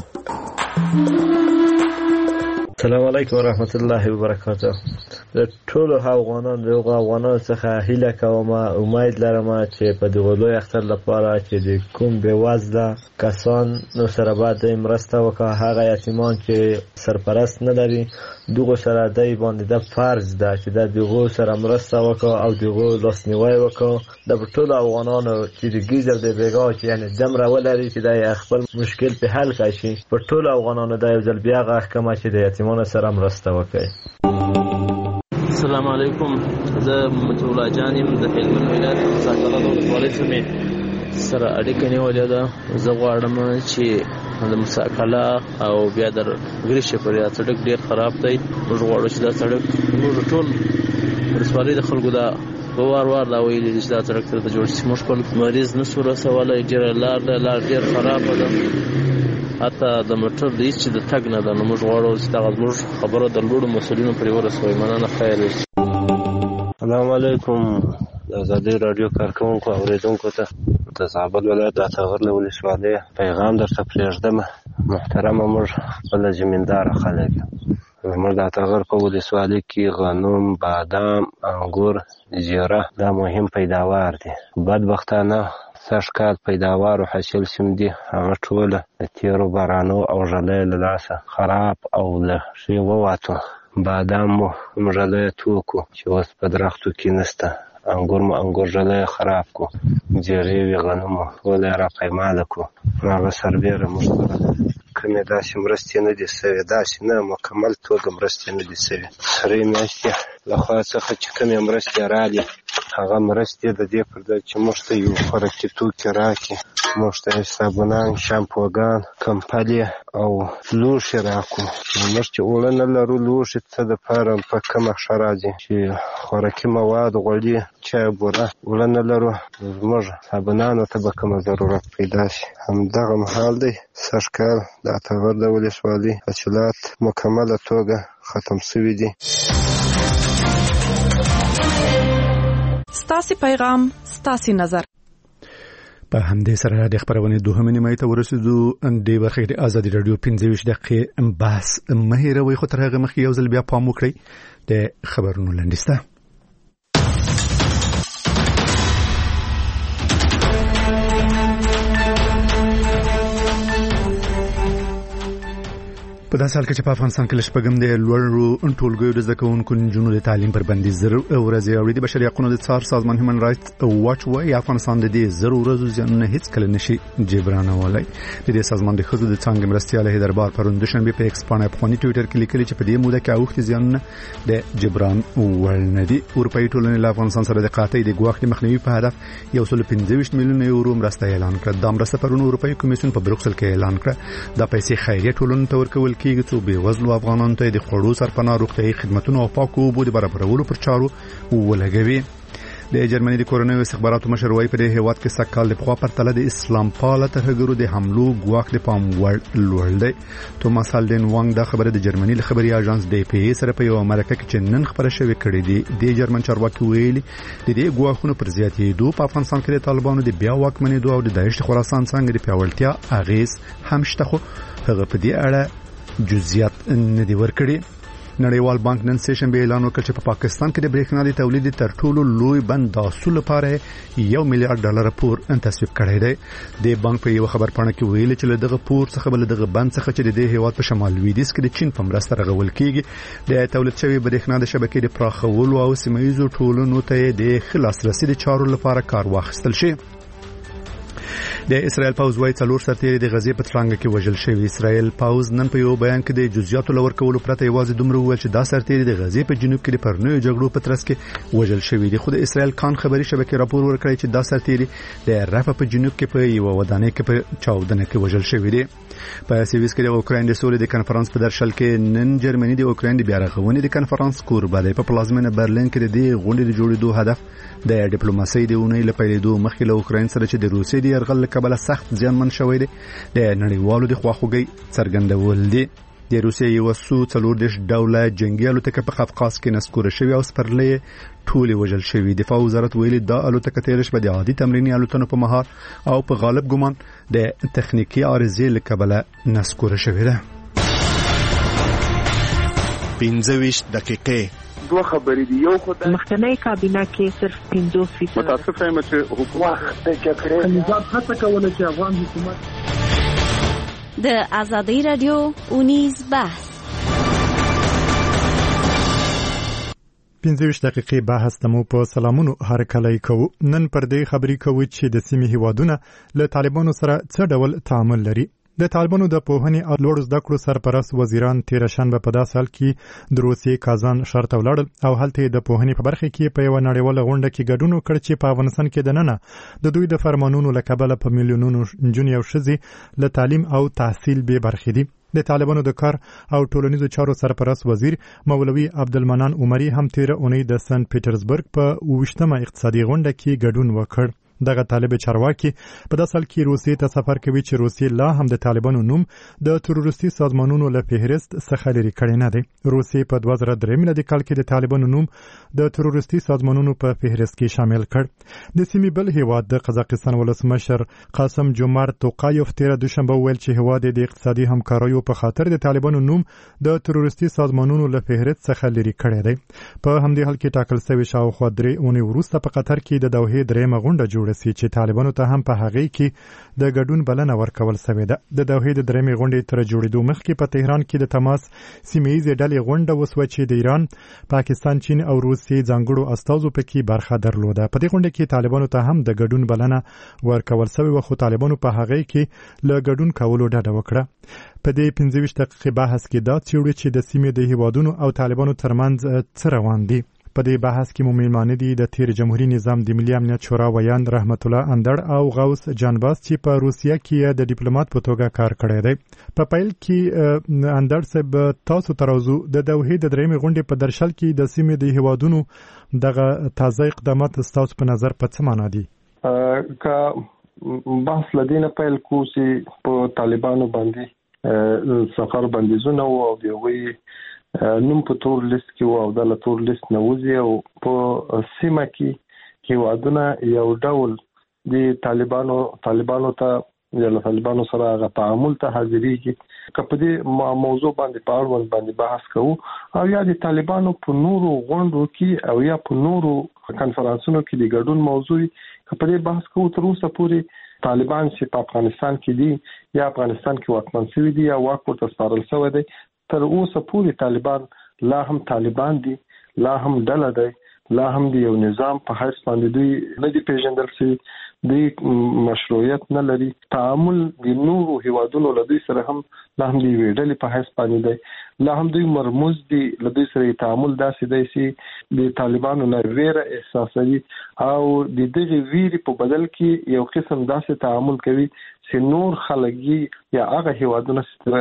السلام علیکم ورحمت الله وبرکاته. د ټولو افغانانو د افغانانو څخه هیله کوم، امید لرم چې په دغه لوی اختر لپاره چې د کوم بېوزله کسان نو سره باید مرسته وکړي، هغه یتیمان چې سرپرست نه لري دغه سره دای باندې د فرض ده چې د دغه سره مرسته وکړي او دغه لاسنیوي وکړي. د ټولو افغانانو چې د ګیزر د بیګا چې یعنی دمره ولري چې د خپل مشکل په حل کړي، په ټولو افغانانو د یو ځل بیا غږ کوم چې د یتیمانو سره مرسته وکړي. السلام علیکم. زه متولا جان یم د هلمند ولایت ساکله د ولسوالۍ سیمې سره اړیکه نیولې ده. زه غواړم چې د مساکله او بیا د ګریشې پر یا سړک ډیر خراب دی. موږ غواړو چې دا سړک موږ ټول ولسوالۍ د خلکو دا وار وار دا ویلي چې دا سړک تر جوړ شي. موږ خپل مریض نشو رسولی، ډېره لار ده، لار ډېر خرابه ده، حتی د موټر د هېڅ چې د تګ نه ده. نو موږ غواړو چې دغه زموږ خبره د لوړو مسؤلینو پرې ورسوئ. مننه، خیر. السلام علیکم. د ازادي راډیو کارکوونکو اورېدونکو ته د زابل ولایت د اتغر له ولسوالۍ پیغام درته پرېږدم. محترمه، موږ خپله زمینداره خلک زموږ د اتغر په ولسوالۍ کې غنم، بادام، انګور، زیره دا مهم پیداوار دي. بدبختانه سږ کال پیداوار او حاصل سیم دي هغه ټوله د تیرو بارانو او ژلۍ له لاسه خراب او له ښې ووتو. بادام مو ژلۍ توکو چې اوس په درختو کې نشته. انګور مو انګور ژلۍ خراب کو. زیرې وې غنم مو ټوله یې راپیماله کو. هغه سربیره موږ سره کومې داسې مرستې نه دي سوې، داسې نه مکمل توګه مرستې نه دي سوې. سرې میاشتې له خوا څخه چې کومې مرستې رالې هغه مرستې د دې پر ځای چې موږ ته یو خوراکي توکي راکړي، موږ ته صابونان، شامپوګان، کمپلې او لوښي راکړو. موږ چې اوړه نه لرو لوښي څه دپاره په کومه ښه راځي چې خوراکي مواد غوړي، چای، بوره اوړه نه لرو، زموږ صابونانو ته به کومه ضرورت پیدا شي. همدغه مهال دی سږ کال د اتغر د ولسوالۍ حاصلات مکمله توګه ختم شوي دي. ستاسې پیغام، ستاسې نظر. په همدې سره د خبرونې دوهمې نیمایي ته ورسېدو. دې برخې د ازادي راډیو پنځه ویشت دقیقې بحث مه هېروئ، خو تر هغه مخکې یو ځل بیا پام وکړئ د خبرونو لنډیز ته. په داسې حال کې چې په افغانستان کې شپږم د لوړو ټولګیو د زده کوونکو نجونو د تعلیم پر بندیز زر ورځې اوړي. د بشري حقوقو د څار سازمان هیومن رایټس واچ وايي افغانستان د دې زر ورځو زیانونه هیڅ کله نشي جبرانولی. د دې سازمان د ښځو د څانګې مرستیاله هیدربار پرون دوشنبه په ایکس باندې په خوني ټوئیټر کې لیکلي چې په دې موده کې اوښتي زیانونه د جبران وړ نه دي. اروپایي ټولنې له افغانستان سره د قاطع د ګواښ د مخنیوي په هدف یو سل پنځه ویشت میلیونه یورو مرسته اعلان کړه. دا مرسته پرون اروپایي کمیسیون په بروکسل کې اعلان کړه. دا پیسې خیریه ټولنو ته ورکول کیږي څو بېوزلو افغانانو ته د خوړو سرپناه، روغتیايي خدمتونو او پاکو اوبو د برابرولو پر چارو ولګوي. د جرمني د کورنیو استخباراتو مشر وايي په دې هیواد کې سږ کال د پخوا پرتله د اسلام پاله ترهګرو د حملو ګواښ د پام وړ لوړ دی. توماس هالډن وانګ دا خبره د جرمني له خبري اژانس ډي پي اي سره په یو مرکه کې چې نن خبره شوې کړې دي. د جرمن چارواکي ویلي د دې ګواښونو پر زیاتېدو په افغانستان کې د طالبانو د بیا واکمنېدو او د داعش د خراسان څنګه د پیاوړتیا اغیز هم شته، خو هغه په دې اړه جزئیات نه دی ورکړي. نړیوال بانک نن سیشن به اعلان وکړ چې په پاکستان کې د برېښنا د تولید تر ټولو لوی بند د اصول لپاره یو میلیارډ ډالر پور تصویب کړی دی. د بانک په یو خبر پاڼه کې ویلي چې له دغه پور څخه بل دغه بند څخه چې د دې هیواد په شمال لویدیځ کې د چین په مرسته رغول کیږي د تولید شوی برېښنا د شبکې د پراخولو او سیمه‌ییزو ټولنو ته د خلاص رسید چارو لپاره کار واخیستل شي. د اسرائیل پوز وايي څلور سرتیري د غزې په ترانګه کې وژل شوي. اسرائیل پوز نن په یو بیان کې د جزئیاتو لور کولو پرته یوازې دومره وویل چې دا سرتیري د غزې په جنوب کې د پرنوي جګړو په ترڅ کې وژل شوي دي. خو د اسرائیل کان خبري شبکې راپور ورکړی چې دا سرتیري د رفح په جنوب کې په یو ودانۍ کې په چاودنه کې وژل شوي دي. په سویس کې د اوکراین د سولې د کنفرانس په درشل کې نن جرمني د اوکراین د بیا رغونې د کنفرانس کوربه دی. په پلازمینه برلین کې د دې غونډې د جوړېدو هدف د ډیپلوماسۍ د اونۍ له پیلېدو مخکې له اوکراین سره چې د روسیې د یرغل له کبله سخت زیانمن شوی دی د نړیوالو د خواخوږۍ څرګندول دي. د روسیې یو سو څلور دیش ډوله جنگي الوتکه په قفقاز کې نسکوره شوې او سپرلۍ ټولې وژل شوې. دفاع وزارت ویلي دا الوتکه تېره شپه د عادي تمریني الوتنو په مهار او په غالب ګمان د تخنیکي عارضې له کبله نسکوره شوې ده. پنځه ویشت دقیقې دوه خبرې دي. یو خو د مخکنی کابینه کې صرف پنځوس فیصد متاسفه یم چې حکومت نظام هڅه کوله چې افغان حکومت د ازادي رادیو اونیز بحث پنځه ویشت دقیقې بحث تمو په سلامونو هرکلی کوو. نن پر دې خبرې کوو چې د سیمې هیوادونه له طالبانو سره څه ډول تعامل لري. د طالبانو د پوهنې او لوړو زده کړو سرپرست وزیران تېره شنبه په داسې حال کې د روسیې کازان ښار ته ولاړل او هلته د پوهنې په برخه کې په یوه نړیواله غونډه کې ګډون وکړ چې په افغانستان کې دننه د دوی د فرمانونو له کبله په میلیونونو نجونې او ښځې له تعلیم او تحصیل بې برخې دي. د طالبانو د کار او ټولنیزو چارو سرپرست وزیر مولوي عبدالمنان عمري هم تېره اونۍ د سنت پیټرزبرګ په اوویشتمه اقتصادي غونډه کې ګډون وکړ. دغه طالب چارواکي په داسې حال کې روسیې ته سفر کوي چې روسیې لا هم د طالبانو نوم د تروریستي سازمانونو له فهرست څخه لرې کړی نه دی. روسیې په دوه زره درې میلادي کال کې د طالبانو نوم د تروریستي سازمانونو په فهرست کې شامل کړ. د سیمې بل هیواد د قزاقستان ولسمشر قاسم جومارت توقایوف تیره دوشنبه وویل چې هیواد د اقتصادي همکاریو په خاطر د طالبانو نوم د تروریستي سازمانونو له فهرست څخه لرې کړی دی. په همدې حال کې ټاکل شوی شاوخوا درې اونۍ وروسته په قطر کې د دوحې درېیمه غونډه جوړه سي چې طالبانو ته هم په هغې کې د ګډون بلنه ورکول شوې ده. د دوحې د درېیمې غونډې تر جوړېدو مخکې په تهران کې د تماس سیمه ییزې ډلې غونډه وسوه چې د ایران، پاکستان، چین او روسیې ځانګړو استازو پکې برخه درلوده. په دې غونډه کې طالبانو ته هم د ګډون بلنه ورکول شوې وه، خو طالبانو په هغې کې له ګډون کولو ډډه وکړه. په دې پنځه ویشت دقیقې بحث کې دا څیړو چې د سیمې د هیوادونو او طالبانو ترمنځ څه روان دي. په دې بحث کې مو میلمانه دي د تیر جمهوریت نظام د ملي امنیت شورا ویان رحمت الله اندړ او غوث جانباز چې په روسیه کې د ډیپلوماټ په توګه کار کړی دی. په پیل کې اندړ صاحب تاسو ترازو د دوحې د درېیمې غونډې په درشل کې د سیمې د هیوادونو دغه تازه اقدامات ستاسو په نظر په څه معنا دي؟ که بحث لدینه پیل کو چې په طالبانو باندې سفر بندیزونه او د هغوی نوم په تور لیست کې وو او د تور لیست نه وځي او په سیمه کې هیوادونه یو ډول د طالبانو طالبانو ته یا له طالبانو سره هغه تعامل ته حاضرېږي. که په دې موضوع باندې په اړوند باندې بحث کوو او یا د طالبانو په نورو غونډو کې او یا په نورو کنفرانسونو کې د ګډون موضوع که په دې بحث کوو تر اوسه پورې طالبان چې په افغانستان کې دي یا افغانستان کې واکمن شوي دي یا واک ورته سپارل شوی دی، تر اوسه پورې طالبان لا هم طالبان دي، لا هم ډله دی، لا هم د یو نظام په حیث باندې دوی نه دي پیژندل شوي، دوی مشروعیت نه لري. تعامل د نورو هیوادونو له دوی سره هم لا هم د یوې ډلې په حیث باندې دی، لا هم دوی مرموز دي، له دوی سره تعامل داسې دی چې د طالبانو نه ویره احساسوي او د دغې ویرې په بدل کې یو قسم داسې تعامل کوي چې نور خلګي یا هغه هیوادونه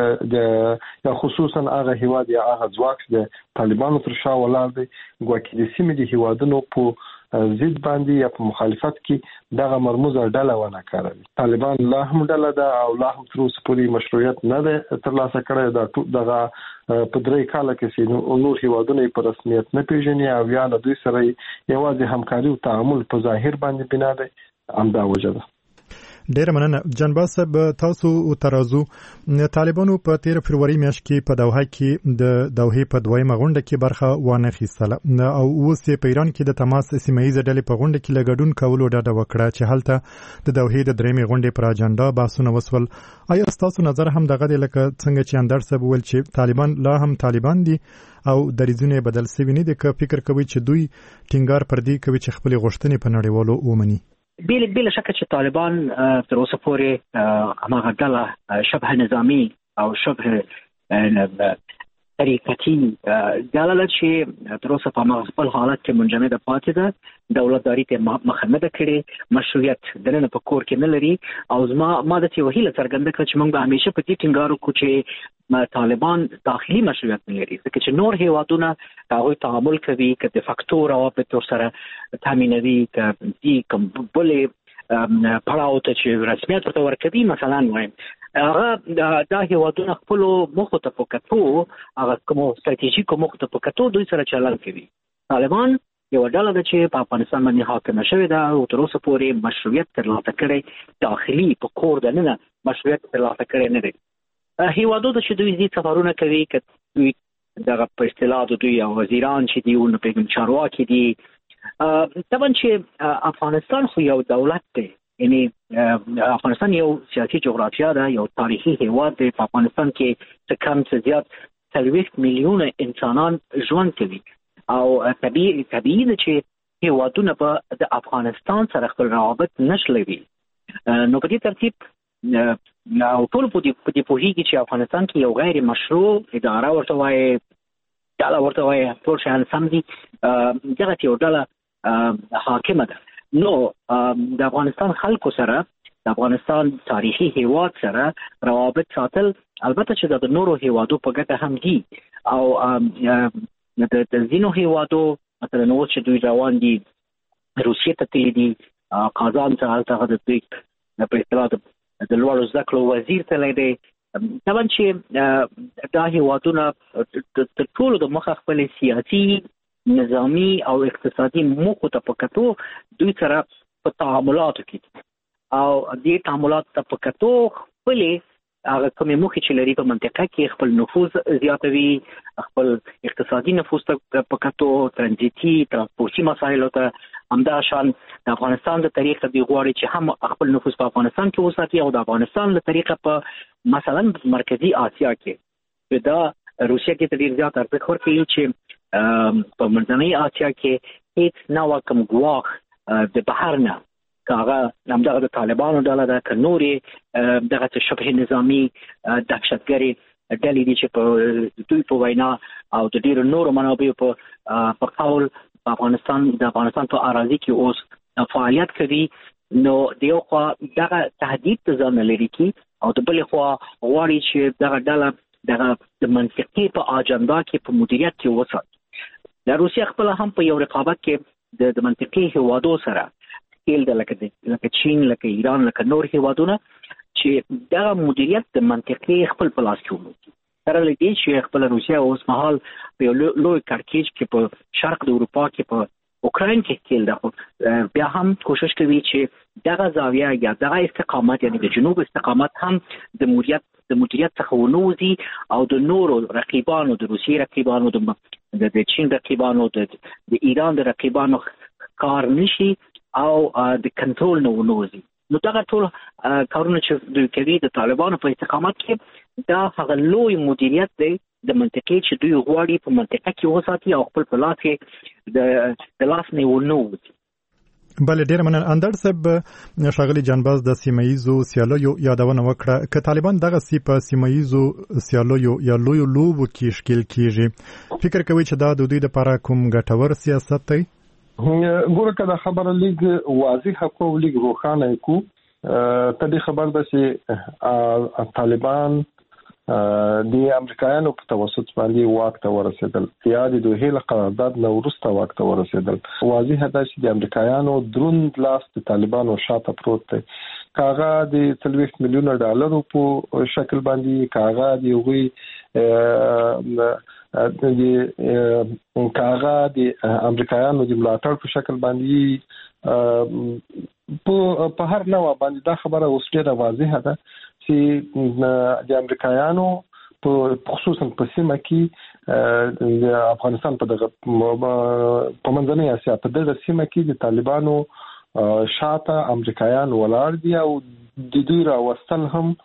یا خصوصا هغه هیواد یا هغه ځواک د طالبانو تر شا ولاړ دی، ګواکې د سیمې د هیوادونو په ضد باندې یا په مخالفت کې دغه مرموزه ډله ونه کاروي. طالبان لا هم ډله ده او لا هم تر اوسه پورې مشروعیت نه ده ترلاسه کړی. دغه په درې کاله کې چې نور هیوادونه په رسمیت نه پیژني او یا له دوی سره یوازې همکاري او تعامل په ظاهر باندې بنا دی، همدا وجه ده. ډیره مننه جانباز صاحب. تاسو ترازو طالبانو په تیر فروری میاشت کې په دوحه کې د دوحې په دویمه غونډه کې برخه وانه خیستله او اوس په ایران کې د تماس سیمه ییزې ډلې په غونډه کې لګډون کولو ډاډه وکړه چې هلته د دوحې د درېیمې غونډې پر اجنډا بحثونه وسول. آیا ستاسو نظر هم دغه دی لکه څنګه چې اندړ صاحب ویل چې طالبان لا هم طالبان دي او دریځونه بدل شوي نه دي؟ که فکر کوي چې دوی ټینګار پر دې کوي چې خپل غوښتنې په نړیوالو ومني؟ بل بل شک چې طالبان تر اوسه پورې هغه ډله شبه نظامی او شبه طریقتي ډله چې تر اوسه په خپل حالت کې منجمده پاتې ده، دولتداري ته مخه نه ده کړې، مشروعیت دننه په کور کې نه لري. او زما ما د یو هیله څرګنده کړه چې موږ به همیشه په دې ټینګار وکړو چې طالبان داخلي مشروعیت نه لري، ځکه چې نور هیوادونه هغوی تعامل کوي که د فاکتور روابط ورسره تامینوي، که دې کوم بلې پړاو ته چې رسمیت ورته ورکوي. مثلا وایم هغه دا هیوادونه خپلو موخو ته په کتو، هغه کومو ستراتیژیکو موخو ته په کتو دوی سره چلن کوي. طالبان یو ډله ده چې په افغانستان باندې حاکمه شوې ده او تر اوسه پورې مشروعیت ترلاسه کړی، داخلي په کور دننه مشروعیت ترلاسه کړی نه دی. هیوادو ته چې دوی ځي سفرونه کوي، که دوی دغه په اصطلاح د دوی وزیران چې دي نو پیغام چارواکي دي. طبعا چې افغانستان خو یو دولت دی، یعنی افغانستان یو سیاسي جغرافیا ده، یو تاریخي هیواد دی. په افغانستان کې څه کم څه زیات څلوېښت میلیونه انسانان ژوند کوي او طبیعي طبیعي ده چې هیوادونه به د افغانستان سره خپل روابط نشلوي. نو په دې ترتیب او ټول په دې پوهېږي چې افغانستان کې یو غیر مشروع اداره ورته وایي، ډله ورته وایي، ټول شیان سم دي، دغه یو ډله حاکمه ده. نو د افغانستان خلکو سره، د افغانستان تاریخي هیواد سره روابط ساتل البته چې د نورو هیوادو په ګټه هم دي. او د ځینو هیوادو مثلا اوس چې دوی روان دي روسیې ته تللي دي قازان څخه هغه د دوی په اصطلاح د لوړو زده کړو وزیر تللی دی. طبعا چې دا هیوادونه تر ټولو د مخه خپل سیاسي نظامی او اقتصادي موخو ته په کتو دوی سره په تعاملاتو کې او دې تعاملات ته په کتو خپل هغه کومې موخې چې لري په منطقه کې خپل نفوذ زیاتوي، خپل اقتصادي نفوذ ته په کتو ترانزیتي ترانسپورتي مسایلو ته همدا شان د افغانستان د طریقه دی غواړي چې هم خپل نفوذ په افغانستان کې وساتي او د افغانستان له طریقه په مثلا مرکزی آسیا کې دا روسیا کې ډیر زیات ارزښت ورکوي چې په منځنۍ آسیا کې هیڅ نوع کوم ګواښ د بهر نه کاغه همدغه د طالبانو ډله ده که نورې دغه څه شبه نظامي دهشتګرې ډلې دي چې په دوی په وینا او د ډېرو نورو منابعو په قول په افغانستان د افغانستان په اراضي کې اوس فعالیت کوي، نو د یو خوا دغه تهدید ته ځان لري کی او د بلې خوا غواړي چې دغه ډله دغه د منطقې په اجنډا کې په مدیریت کې وساتي. د روسیا خپل هم په یو رقابت کې د منطقې هیوادو سره تیل د لکه لکه چین لکه ایران لکه نور هیوادونه چې دغه مدیریت د منطقې خپل په لاس کې ولري. سره لدی چې خپل روسیا اوس مهال په لوی کړکېچ کې په شرق د اروپا کې په اوکراین کې تیل د بیا هم کوشش کوي چې دغه زاویه یا دغه استقامت یعنی د جنوب استقامت هم د مدیریت د مدیریت څخه ونوزي او د نورو رقیبانو د روسي رقیبانو د د چین رقیبانو د د ایران د رقیبانو کار نشي او د کنټرول نه ونوزي. نو دغه ټول کارونه چې دوی کوي د طالبانو په استقامت کې دا هغه لوی مدیریت دی د منطقې چې دوی غواړي په منطقه کې وساتي او خپل په لاس کې د د لاس نه ونوزي. بله ډیر مننه. اندر صاحب شاغلی جانباز د سیمایزو سیالیو یادونه وکړه که طالبان دغه سی په سیمایزو سیالیو یا لوی لوبو کې شکل کیږي، فکر کوي چې دا د دوی لپاره کوم ګټور سیاست دی؟ ګوره که دا خبره لیگ واضح کو لیگ روخانه کو ته دې خبر ده چې طالبان د امریکایانو په توسط باندې واک ته ورسېدل یا د دوی له قرارداد نه وروسته واک ته ورسېدل. واضح ده چې د امریکایانو دروند لاس د طالبانو شاته پروت دی، کاغه د څلوېښت میلیونه ډالرو په شکل باندې، کاغه د یوې د کاغه د امریکایانو د ملاتړ په شکل باندې په په هر نوع باندې دا خبره اوس ډېره واضحه ده چې د امریکایانو په خصوصا په سیمه کې د افغانستان په دغه په منځنۍ اسیا په دغه سیمه کې د طالبانو شاته امریکایان ولاړ دي او د دوی راوستل هم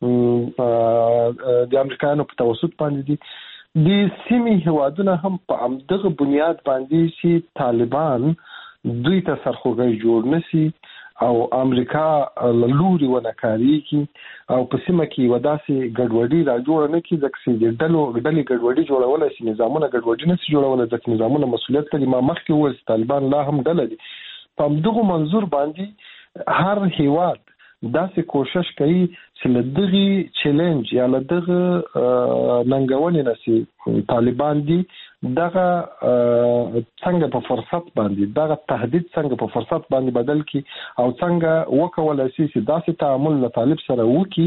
د امریکایانو په توسط باندې دي. د سیمې هیوادونه هم په همدغه بنیاد باندې چې طالبان دوی ته سرخوږی جوړ نشي او امریکا لوري ونه کاریږي او په سیمه کې وداسې ګډوډي را جوړ نه کی ځکه چې ډلو ډلې ګډوډي جوړول شي، نظامونه ګډوډي نه شي جوړول ځکه نظامونه مسؤلیت لري. ما مخکې وویل طالبان لا هم ډله دي. په همدغه منظور باندې هر هیواد داسې کوشش کوي چې له دغه چیلنج یا له دغه ننګونې نشي طالبان دي دغه څنګه په فرصت باندې دغه تهدید څنګه په فرصت باندې بدل کی او څنګه وکولای شي چې داسې تعامل له طالب سره وکړي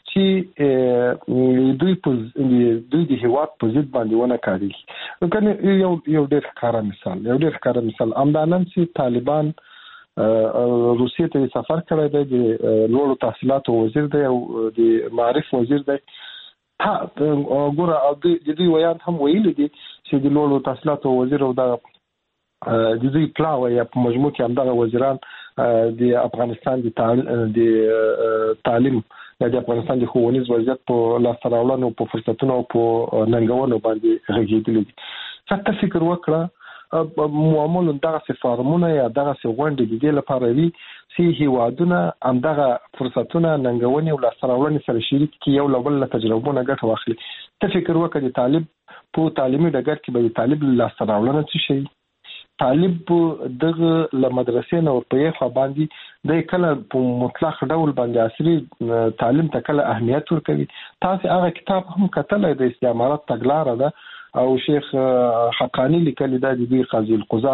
چې دوی په دوی د هیواد په ضد باندې ونه کاریږي. کنه یو یو ډېر ښکاره مثال یو ډېر ښکاره مثال امدانن چې طالبان روسیې ته سفر کړی دی، د لوړو تحصیلاتو وزیر دی او د معارف وزیر دی. ګوره د دوی ویان هم ویلي دي چې د لوړو تحصیلاتو وزیر او د د دوی پلاوی یا په مجموع کې همدغه وزیران د افغانستان د تعلیم یا د افغانستان د ښوونیز وضعیت په لاسته راوړنو په فرصتونو او په ننګونو باندې غږېدلي دي. څه فکر وکړه معمولا دغه فارمونه یا دغه غونډې د دې لپاره وي چې هیوادونه همدغه فرصتونه ننګونې او لاسته راوړنې سره شریک کړي، یو له بل له تجربو نه ګټه واخلي. ته فکر وکړه د طالب په تعلیمي ډګر کې به د طالب لاسته راوړنه څه شي؟ طالب دغه له مدرسې نه ورپې خو باندې د کله په مطلق ډول باندې عصري تعلیم ته کله اهمیت ورکوي. تاسو هغه کتاب هم کتلای د استعمارات تګلاره ده او شیخ حقانی لیکلی دا د قاضي القضات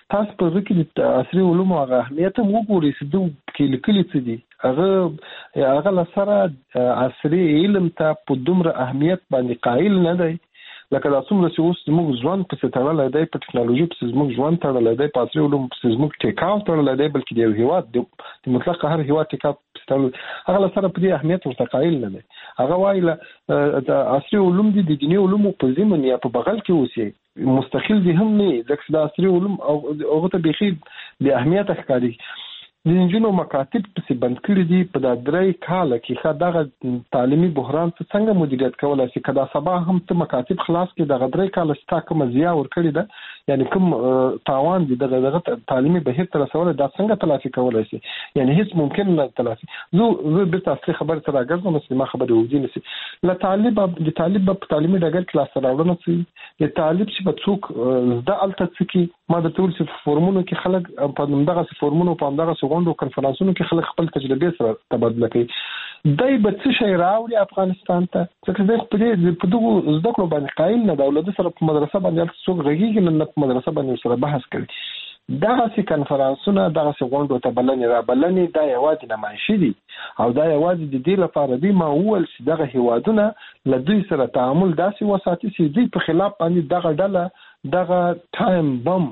تاسو په ځکه د عصري علومو هغه اهمیت هم وګورئ چې دوی کې لیکلي څه دي. هغه هغه لسره عصري علم ته په دومره اهمیت باندې قایل نه دی لکه دا څومره چې اوس زموږ ژوند پسې تړلی دی، په ټکنالوژي پسې زموږ ژوند تړلی دی، په عصري علومو پسې زموږ ټیکاو تړلی دی، بلکې د یو هېواد د مطلق هر هېواد ټیکاو پسې تړلی، هغه له سره په دې اهمیت ورته قایل نه دی. هغه وایي د عصري علوم دي د دیني علومو په ضمن یا په بغل کې اوسي، مستقل دي هم نه، ځکه د عصري علوم هغه ته بیخي بې اهمیته ښکاري. د نجونو مکاتب پسې بند کړي دي په دا درې کاله کې. ښه دغه تعلیمي بحران ته څنګه مدیریت کولی شي؟ که دا سبا هم ته مکاتب خلاص کړي دغه درې کاله چې تا کومه ضیاع ورکړې ده، یعنې کوم تاوان دي دغه دغه تعلیمي بهیر ته رسولی، دا څنګه تلافي کولی شي؟ یعنې هیڅ ممکن نه تلافي. زه زه بیرته اصلي خبرې ته راګرځم چې ما خبرې اوږدې نه شي. له طالب د طالب په تعلیمي ډګر کې لاسته راوړنه څه د طالب چې به څوک زده هلته څه کړي. ما درته ویل چې فورمونو کې خلک په همدغسې فورمونو په همدغسې غونډو کنفرانسونو کې خلک خپل تجربې سره تبادله کوي. دی به څه شی راوړي افغانستان ته؟ ځکه دی په دې په دغو زده کړو باندې قایل نه ده او له ده سره په مدرسه باندې هلته څوک غږېږي نه په مدرسه باندې ورسره بحث کوي. دغسې کنفرانسونه دغسې غونډو ته بلنې را بلنې دا یوازې نمایشي دي او دا یوازې د دې لپاره دی ما وویل چې دغه هېوادونه له دوی سره تعامل داسې وساتي چې دوی په خلاف باندې دغه ډله دغه ټایم بم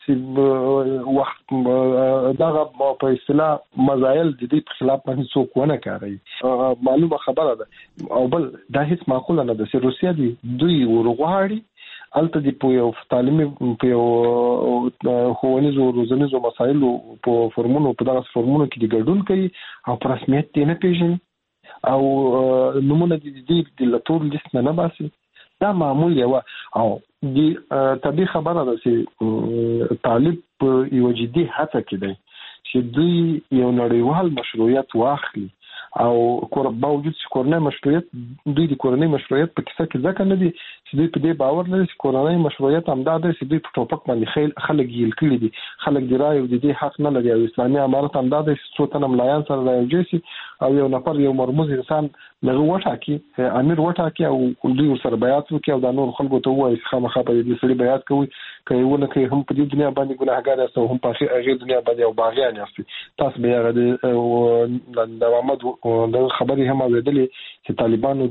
چې وخت دغه په اصطلاح مزایل د دې په خلاف باندې څوک ونه کاروي. معلومه خبره ده او بل دا هیڅ معقوله نه ده چې روسیه دي دوی ورغواړي هلته دې په یو تعلیمي په یو ښوونیزو روزنیزو مسایلو په فورمونو په دغه فورمونو کې دې ګډون کوي او په رسمیت دې نه پېژني او نومونه دې د لتور لیست نه نه باسي. دا معمول یوه او د طبیعي خبره ده چې طالب په یوه جدي هڅه کې دی چې دوی یو نړیوال مشروعیت واخلي او باوجود چې کورنۍ مشروعیت دوی د کورنۍ مشروعیت په کیسه کې ځکه نه دي چې دوی په دې باور لري چې کورنۍ مشروعیت همدا دی چې دوی په ټوپک باندې خلک ګیل کړي دي، خلک د رایې د دې حق نه لري او اسلامي امارت همدا دی چې څو تنه ملایان سره رايوځي شي او یو نفر یو مرموز انسان لغه وټاکي امیر وټاکي او دوی ورسره بیعت وکړي او دا نور خلکو ته ووایي چې خامخا په دې سړي بیعت کوي که یې ونه کوي هم په دې دنیا باندې ګناهګار یاست او هم په هغې دنیا باندې یو باغیان یاست. تاسو به هغه د محمد دغه خبرې هم اورېدلې چې طالبانو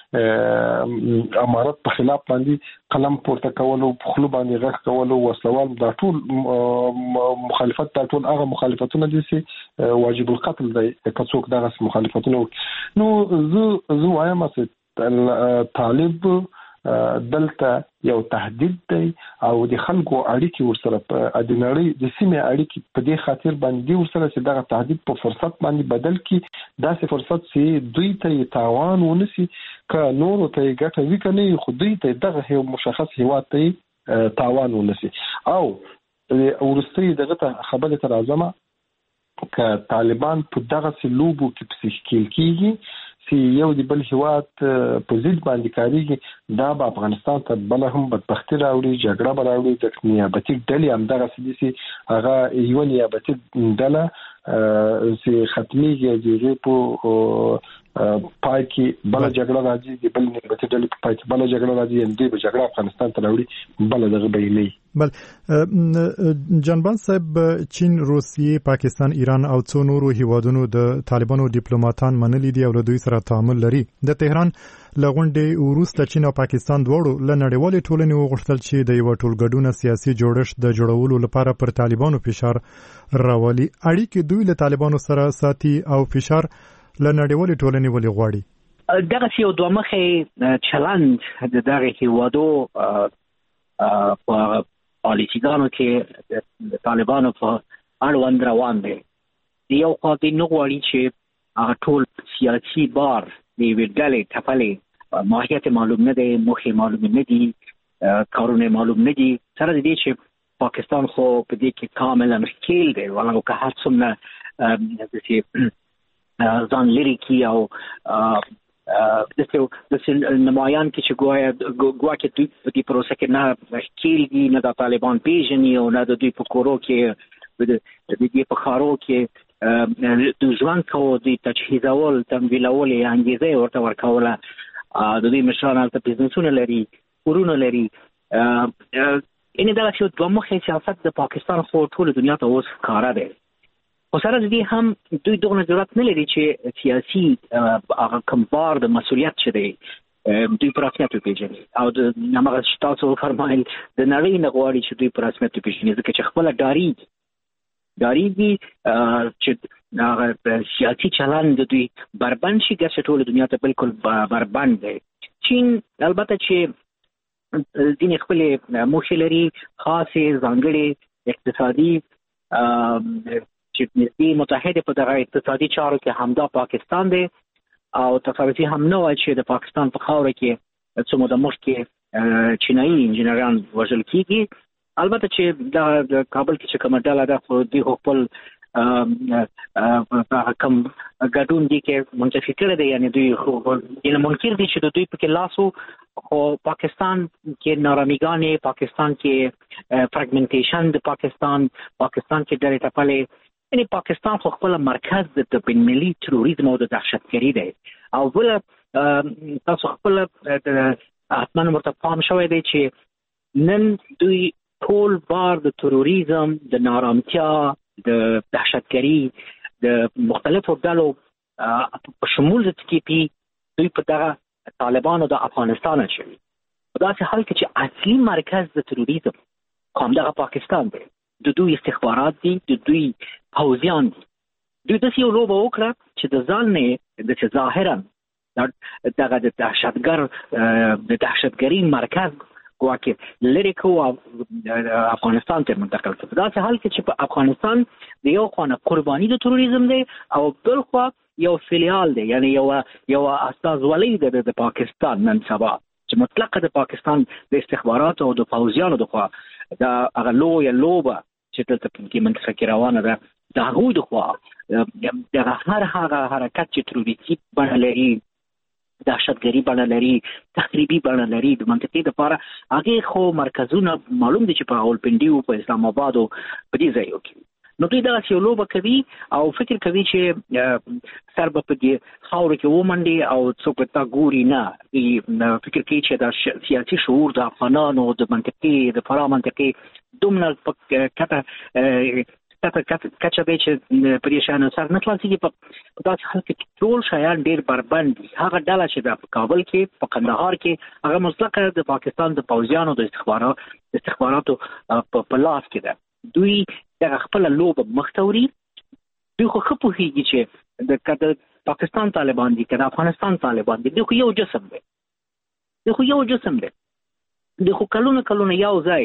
د امارت په خلاف باندې قلم پورته کول او په خلو باندې غږ کول او وسلوال دا ټول مخالفت دا ټول هغه مخالفتونه دي چې واجب القتل دی که څوک دغه مخالفتونه وکړي. نو زه زه وایم چې طالب دلته یو تهدید دی او د خلکو اړیکې ورسره په د نړۍ د سیمې اړیکې په دې خاطر باندې ورسره چې دغه تهدید په فرصت باندې بدل کړي، داسې فرصت چې دوی ته تاوان ونسي که نورو ته یې ګټه وي که نه خو دوی ته دغه مشخص هېواد ته تاوان ونسي. او وروستۍ دغه ته خبرې ته راځم که طالبان په دغسې لوبو کې پسې ښکیل کېږي چې یو د بل هېواد په ضد باندې کارېږي، دا به افغانستان ته بله هم بدبختي راوړي، جګړه به راوړي. ځکه نیابتي ډلې همدغسې دي چې هغه یوه نیابتي ډله چې ختمېږي او د هغې په پای کې بله جګړه راځي، د بل نیابتي ډلې په پای کې بله جګړه راځي، یعنې دوی به جګړه افغانستان ته راوړي، بله دغه به یې نه وي. بل جانبان صاحب، چین، روسیې، پاکستان، ایران او څو نورو هیوادونو د طالبانو ډیپلوماټان منلي دي او له دوی سره تعامل لري. د تهران له غونډې وروسته چین او پاکستان دواړو له نړیوالې ټولنې وغوښتل چې د یوه ټولګډونه سیاسي جوړښت د جوړولو لپاره پر طالبانو فشار راولي. اړیکې دوی له طالبانو سره ساتي او فشار له نړیوالې ټولنې ولې غواړي؟ دغسې یو دوه مخې چلند د دغه هېوادو په پالیسیګانو کې د طالبانو په اړوند روان دی. د یو خوا دوی نه غواړي چې هغه ټول سیاسي بار د یوې ډلې ټپلې ماهیت معلوم نه دی، موخې معلوم نه دي، کارونه معلوم نه دي، سره د دې چې پاکستان خو په دې کې کاملا ښکیل دی ولو که هر څومره داسې ځان لرې کړي او داسې نمایان کې چې ګواکې دوی په دې پروسه کې نه ښکیل دي، نه د طالبان پېژني او نه د دوی په کورو کې د دې په ښارو کې د ژوند کولو دوی تجهیزول، تمویلول یې انګېزه یې ورته ورکوله. د دوی مشران هلته بزنسونه لري، کورونه لري. یعنې دغه چې دوه مخی سیاست د پاکستان خو ټول دنیا ته اوس ښکاره دی. خو سره د دې هم دوی دغه ضرورت نه لري چې سیاسي هغه کوم بار د مسؤلیت چې دی دوی په رسمیت وپېژني او د هماغه چې تاسو وفرمایل د نړۍ نه غواړي چې دوی په رسمیت وپېژني، ځکه چې خپله ډارېږي ډارېږي چې هغه سیاسي چلند د دوی بربند شي، ګرچې ټوله دنیا ته بالکل بربند دی. چین البته چې ځینې خپلې موخې لري، خاصې ځانګړې اقتصادي چې نږدې متحد په دغه اقتصادي چارو کې همدا پاکستان دی او تصادفي هم نه وای چې د پاکستان په خاوره کې څو موده مخکې چینایي انجینران وژل کېږي. البته چې د کابل کې چې کومه ډله ده خو دوی خپل کم ګډون دي کې منتفي کړی دی، یعنې دوی خو یعنې منکر دي چې د دوی پکې لاسو، خو پاکستان کې نارامیګانې، پاکستان کې فرګمنټیشن د پاکستان پاکستان کې ډلې ټپلې، یعنی پاکستان خو خپل مرکز د بین ملي تروریزم او د دهشتګري دی. او بل تاسو خپل حتما ورته پام شوی دی چې نن دوی ټول بار د تروریزم، د نارامتیا، د دهشتګري، د مختلفو ډلو په شمول د ټي پی دوی په دغه طالبانو د افغانستان اچوي. په داسې حال کې چې اصلي مرکز د تروریزم همدغه پاکستان دی، د دوی استخبارات دي، د دوی پوځیان دي. دوی داسې یو لوبه وکړه چې د ځان نه د چې ظاهرا دغه د دهشتګر د دهشتګري مرکز ګواکې لرې کو او افغانستان ته منتقل کړ. په داسې حال کې چې په افغانستان د یو خوا نه قرباني د تروریزم دی او بل خوا یو فلیال دی، یعنی یو یو استازولۍ ده د پاکستان نن سبا چې مطلقه د پاکستان د استخباراتو او د پوځیانو د خوا د هغه لویه لوبه چې دلته کې منطقه کې روانه ده د هغوی د خوا دغه هر هغه حرکت چې تروریستي بڼه لري، دهشتګري بڼه لري، تخریبي بڼه لري، د منطقې دپاره هغې خو مرکزونه معلوم دي چې په راولپنډي او په اسلام آباد او په دې ځایو کې. نو دوی دغسې یو لوبه کوي او فکر کوي چې سر به په دې خاورو کې ومنډي او څوک به تا ګوري نه. دوی فکر کوي چې د سیاسي شعور د افغانانو د منطقې د فرا منطقې دومره په کته کچه دی چې په دې شیانو سر نه خلاصېږي. په داسې حال کې ټول شیان ډېر بربند دي. هغه ډله چې ده په کابل کې، په قندهار کې، هغه مطلقه د پاکستان د پوځیانو د استخبارات استخباراتو په لاس کې ده. دوی دغه خپله لوبه مخته وړي. دوی خو ښه پوهېږي چې د که د پاکستان طالبان دي که د افغانستان طالبان دي، دوی خو یو جسم دی دوی خو یو جسم دی دوی خو کلونه کلونه یو ځای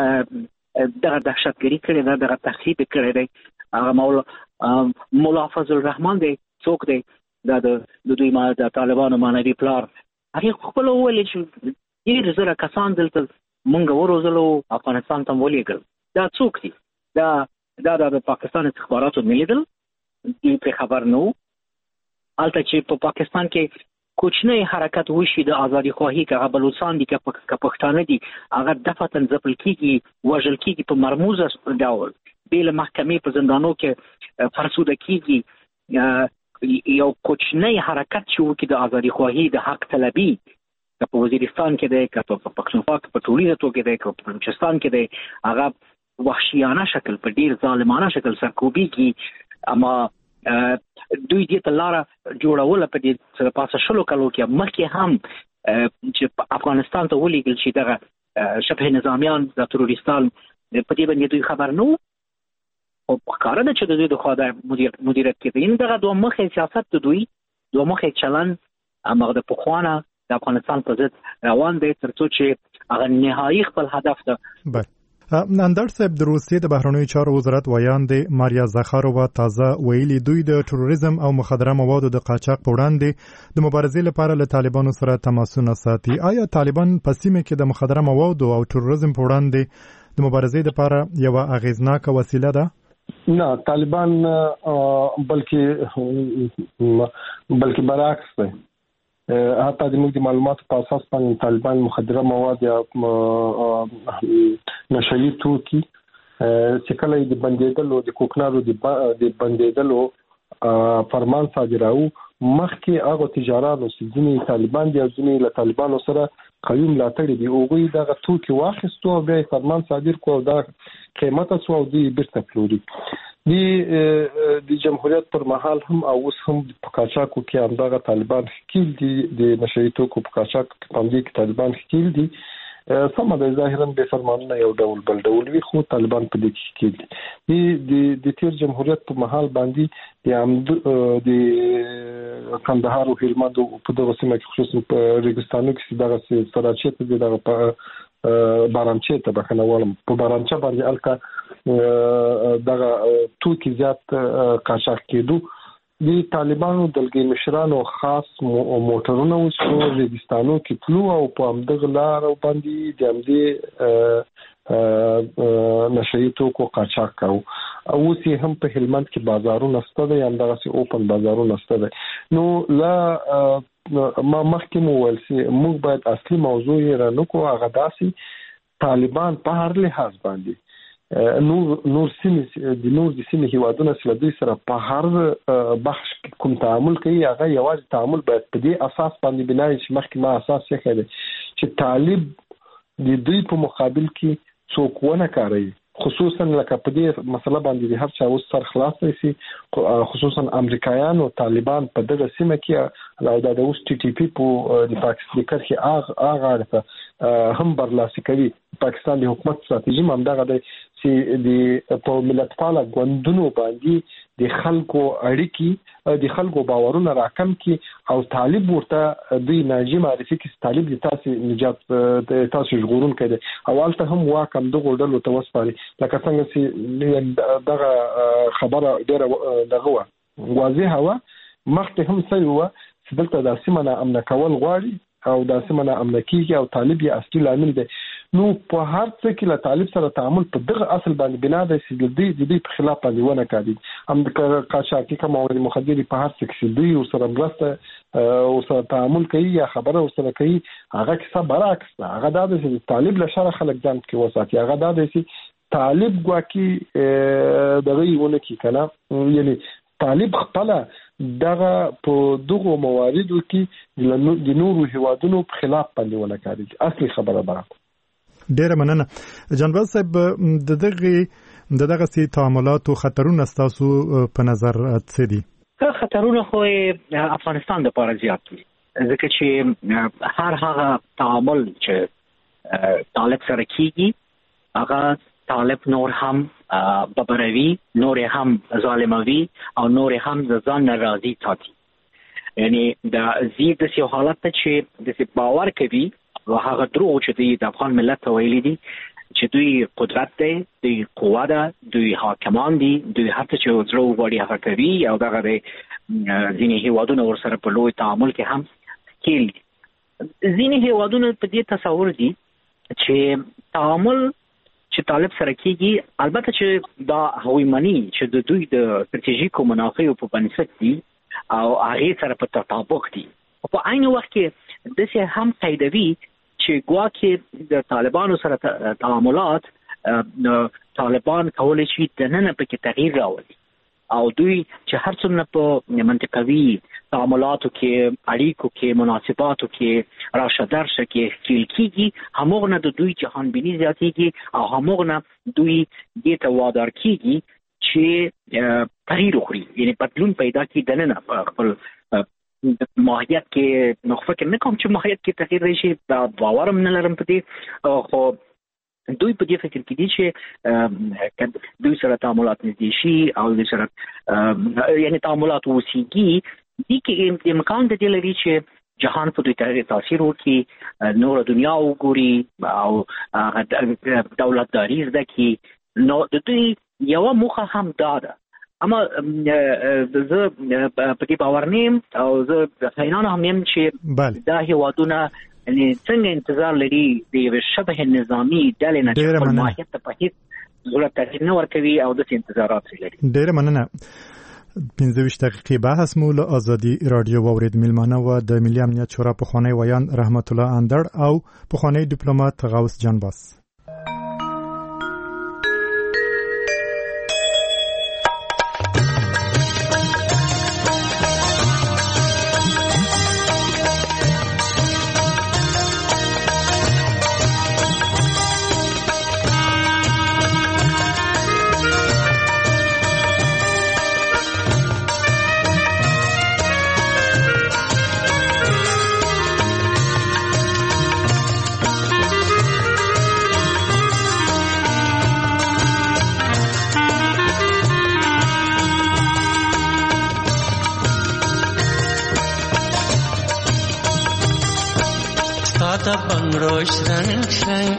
دغه دهشتګري کړې ده، دغه تخریب یې کړی دی. هغه مولا مولا فضل الرحمن دی، څوک دی؟ دا د دوی د طالبانو معنوي پلار. هغې خپله وویل چې ډېر زره کسان دلته مونږ وروزلو، افغانستان ته م ولېږل. دا څوک دي؟ دا دا د پاکستان استخباراتو نه لیدل، دوی پرې خبر نه وو. هلته چې په پاکستان کې کوچنی حرکت وشي د ازادي خواهي، که هغه بلوچستان دي که پښتانه دي، هغه دفعتاً ځپل کېږي، وژل کېږي په مرموزه ډول، بې له محکمې په زندانو کې فرسوده کېږي. یو کوچنی حرکت چې وکړي د ازادي خواهي، د حق طلبي، که په وزیرستان کې دی، که په پښتونخوا کې په ټولیزه توګه دی، که په بلوچستان کې دی، هغه وحشیانه شکل په ډېر ظالمانه شکل سرکوبېږي. اما دوی دې ته لاره جوړوله په دې سره پاسه شلو کلو کې مخکې هم چې افغانستان ته ولېږل شي دغه شبه نظامیان د تروریستان، په دې باندې دوی خبر نه وو. خو ښکاره ده چې د دوی د خوا د مدیریت کې دی. دغه دوه مخی سیاست د دوی دوه مخی چلند هماغه د پخوا نه د افغانستان په ضد روان دی، تر څو چې هغه نهایي خپل هدف ته. اندر صاحب، د روسیې د بهرنیو چارو وزارت ویاندې ماریا زخارووا تازه ویلي دوی د تروریزم او مخدره موادو د قاچاق په وړاندې د مبارزې لپاره له طالبانو سره تماسونه ساتي. آیا طالبان په سیمه کې د مخدره موادو او تروریزم په وړاندې د مبارزې لپاره یوه اغیزناکه وسیله ده؟ نه، طالبان بلکې بلکې برعکس دی. حتی د موږ د معلوماتو په اساس باندې طالبان مخدره مواد یا نشهيي توکي چې کله د بندیدلو د کوکنارو د بندیدلو فرمان صادراو، مخکې هغه تجارانو چې ځینې طالبان دي او ځینې له طالبانو سره قوي ملاتړ دي اوغوي دغه توکي واخیستو او بیا فرمان صادر کو او دا قیمته سو او دی بیرته پلوري دی د جمهوریت پر مهال هم او اوس هم په قاچاقو کې هم دغه طالبان خپل دي د نشئی توکو په قاچاق باندې کې طالبان خپل دي سم د ظاهرا به فرمانونه یو ډول بل ډول وي خو طالبان په دې کې کې دي د تیر جمهوریت په محل باندې د امد د کندهار او هلمند په دغه سیمه کې خصوصا په ریګستانو کې دغه سراچې ته دغه په بارانچې ته بخنه ولم په بارانچې باندې الکا دغه توکي زیات قاچاق کېدو د طالبانو دلګي مشرانو خاص موټرونه وسو ریګستانو کې تلو او په امدغه لار باندې د امدې نشئی توکو قاچاق کاو او سي هم په هلمند کې بازارونه ستده یا دغه سي اوپن بازارونه ستده نو لا ما مخکې مو ول سي موږ باید اصلي موضوع یې را نکو هغه داسي طالبان په هر لحاظ باندې نور نور سیمه د نور د سیمه هیوادونو سره د سره په هر بخش کوم تعامل کوي هغه یوازې تعامل باید په دې اساس باندې بنای چې مخکې ما اساس یې کړی چې طالب د دوی په مقابل کې څوک ونه کوي خصوصا لکه په دې مسله باندې د هر چا اوس سر خلاص شي خصوصا امریکایان او طالبان په دغه سیمه کې راوړل د اوس ټي ټي پی په د پاکستان کې اغه اغه هم برلاسي کوي پاکستان د حکومت ستراتیژي هم دغه د چې د په ملتپاله غوندونو باندې د خلکو اړیکی د خلکو باورونه راکم کی او طالب ورته دوی ناجی معرفي کې طالب د تاسو نجات تاسو ژغورون کړي اولته هم واکم دغه ډول توسپاري لکه څنګه چې دغه خبره ډیره دغه واضحه و مخته هم سوي و چې دلته د سیمه امن کول غواړي او د سیمه امن کیږي او طالب یې اصلي لامل دی نو په هر څه کې له طالب سره تعامل په دغه اصل باندې بنا ده چې د دې د په خلاف باندې ونه کړي هم قاچاقي کوم مواد مخدر په هر څه کې دوی او سره مرسته او سره تعامل کوي یا خبره سره کوي هغه کیسه برعکس ده هغه دا چې طالب له شر خلک ځان کې وساتي هغه دا چې طالب ګواکي دغه ونه کې کنه یعنی طالب خپل دغه په دغه مواردو کې د نورو هیوادونو په خلاف باندې ونه کړي اصلي خبره برعکس ډیره مننه جنبال صاحب د دغه د دغه سي تعاملات او خطرونه تاسو په نظر څه دي خطرونه خو افغانستان د پاره زیات دي ځکه چې هر هغه تعامل چې طالب سره کیږي هغه طالب نور هم ببروي نور هم ظالموي او نور هم ځان ناراضي ساتي یعنی د زیات د حالت چې د باور کوي او هغه درو چې د افغان ملت ویلي دي چې دوی قدرت دی دوی قوت ده دوی حاکمان دي دوی هر څه چې درو وړي هغه کوي او دغه د ځینې هیوادونو ورسره په لوی تعامل کې هم کېږي ځینې هیوادونو په دې تصور دي چې تعامل چې طالب سره کېږي البته چې دا هوی منی چې د دوی د استراتیژیکو منافعو په بنسټ دي او هغه سره په تطابق دي او په عین وخت کې د څه هم قیدوي چې ګواکې د طالبانو سره تعاملات طالبان کولای شي د نن په کې تغییر راوړي او دوی چې هر څومره په منطقوي تعاملاتو کې اړیکو کې مناسباتو کې راشه درشه کې ښکیل کېږي همغه نه د دوی جهان بیني زیاتېږي او همغه نه دوی دې ته وادار کېږي چې تغییر وکړي یعنی بدلون پیدا کړي د نن خپل ماهیت کې نو فکر نه کوم چې ماهیت کې تغییر راشي دا باور هم نه لرم په دې خو دوی په دې فکر کې دي چې دوی سره تعاملات نږدې شي او دوی سره یعنی تعاملات وسیږي دي کې امکان د دې لري چې جهان په دوی ته تاثیر وکړي نور دنیا وګوري او دولتداري زده کړي نو د دوی یو موخه هم دا ده اما زه په دې باور نیم او زه حیران هم یم چې دا هیوادونه یعنی څنګه انتظار لري د یو شبه نظامی ډلې نه چې په ماهیت ته په هیڅ صورت تغییر نه ورکوي او د انتظارات لري. ډیره مننه. پنځه ویشت دقیقې بحث مو له ازادي رادیو واورید ملمانه و د ملي امنیت شورا پخوانی ویان رحمت الله اندړ او پخوانی ډیپلوماټ غوث جانباس. ساده بنگړو شرنګ شرنګ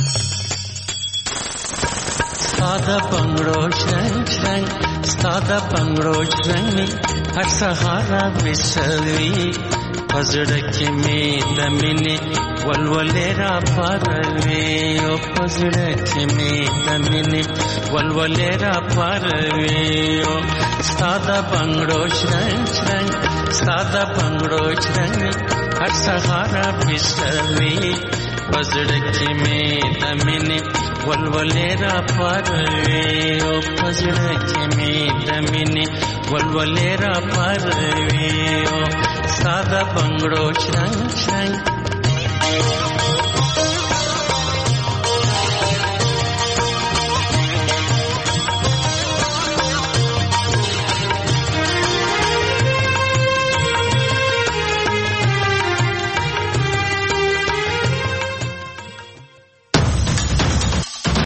ساده بنگړو شرنګ شرنګ ساده بنگړو شرنګ هر سهار وسوي پزړه کې مې د مینې ولولې را پاروي او پزړه کې مې د مینې ولولې را پاروي او ساده بنگړو شرنګ شرنګ ساده بنگړو شرنګ هر سهار وسوي پزړه کې مې د مینې ولولې را پاروي او پزړه کې مې د مینې ولولې را پاروي او ساده بنگړو شرنګ شرنګ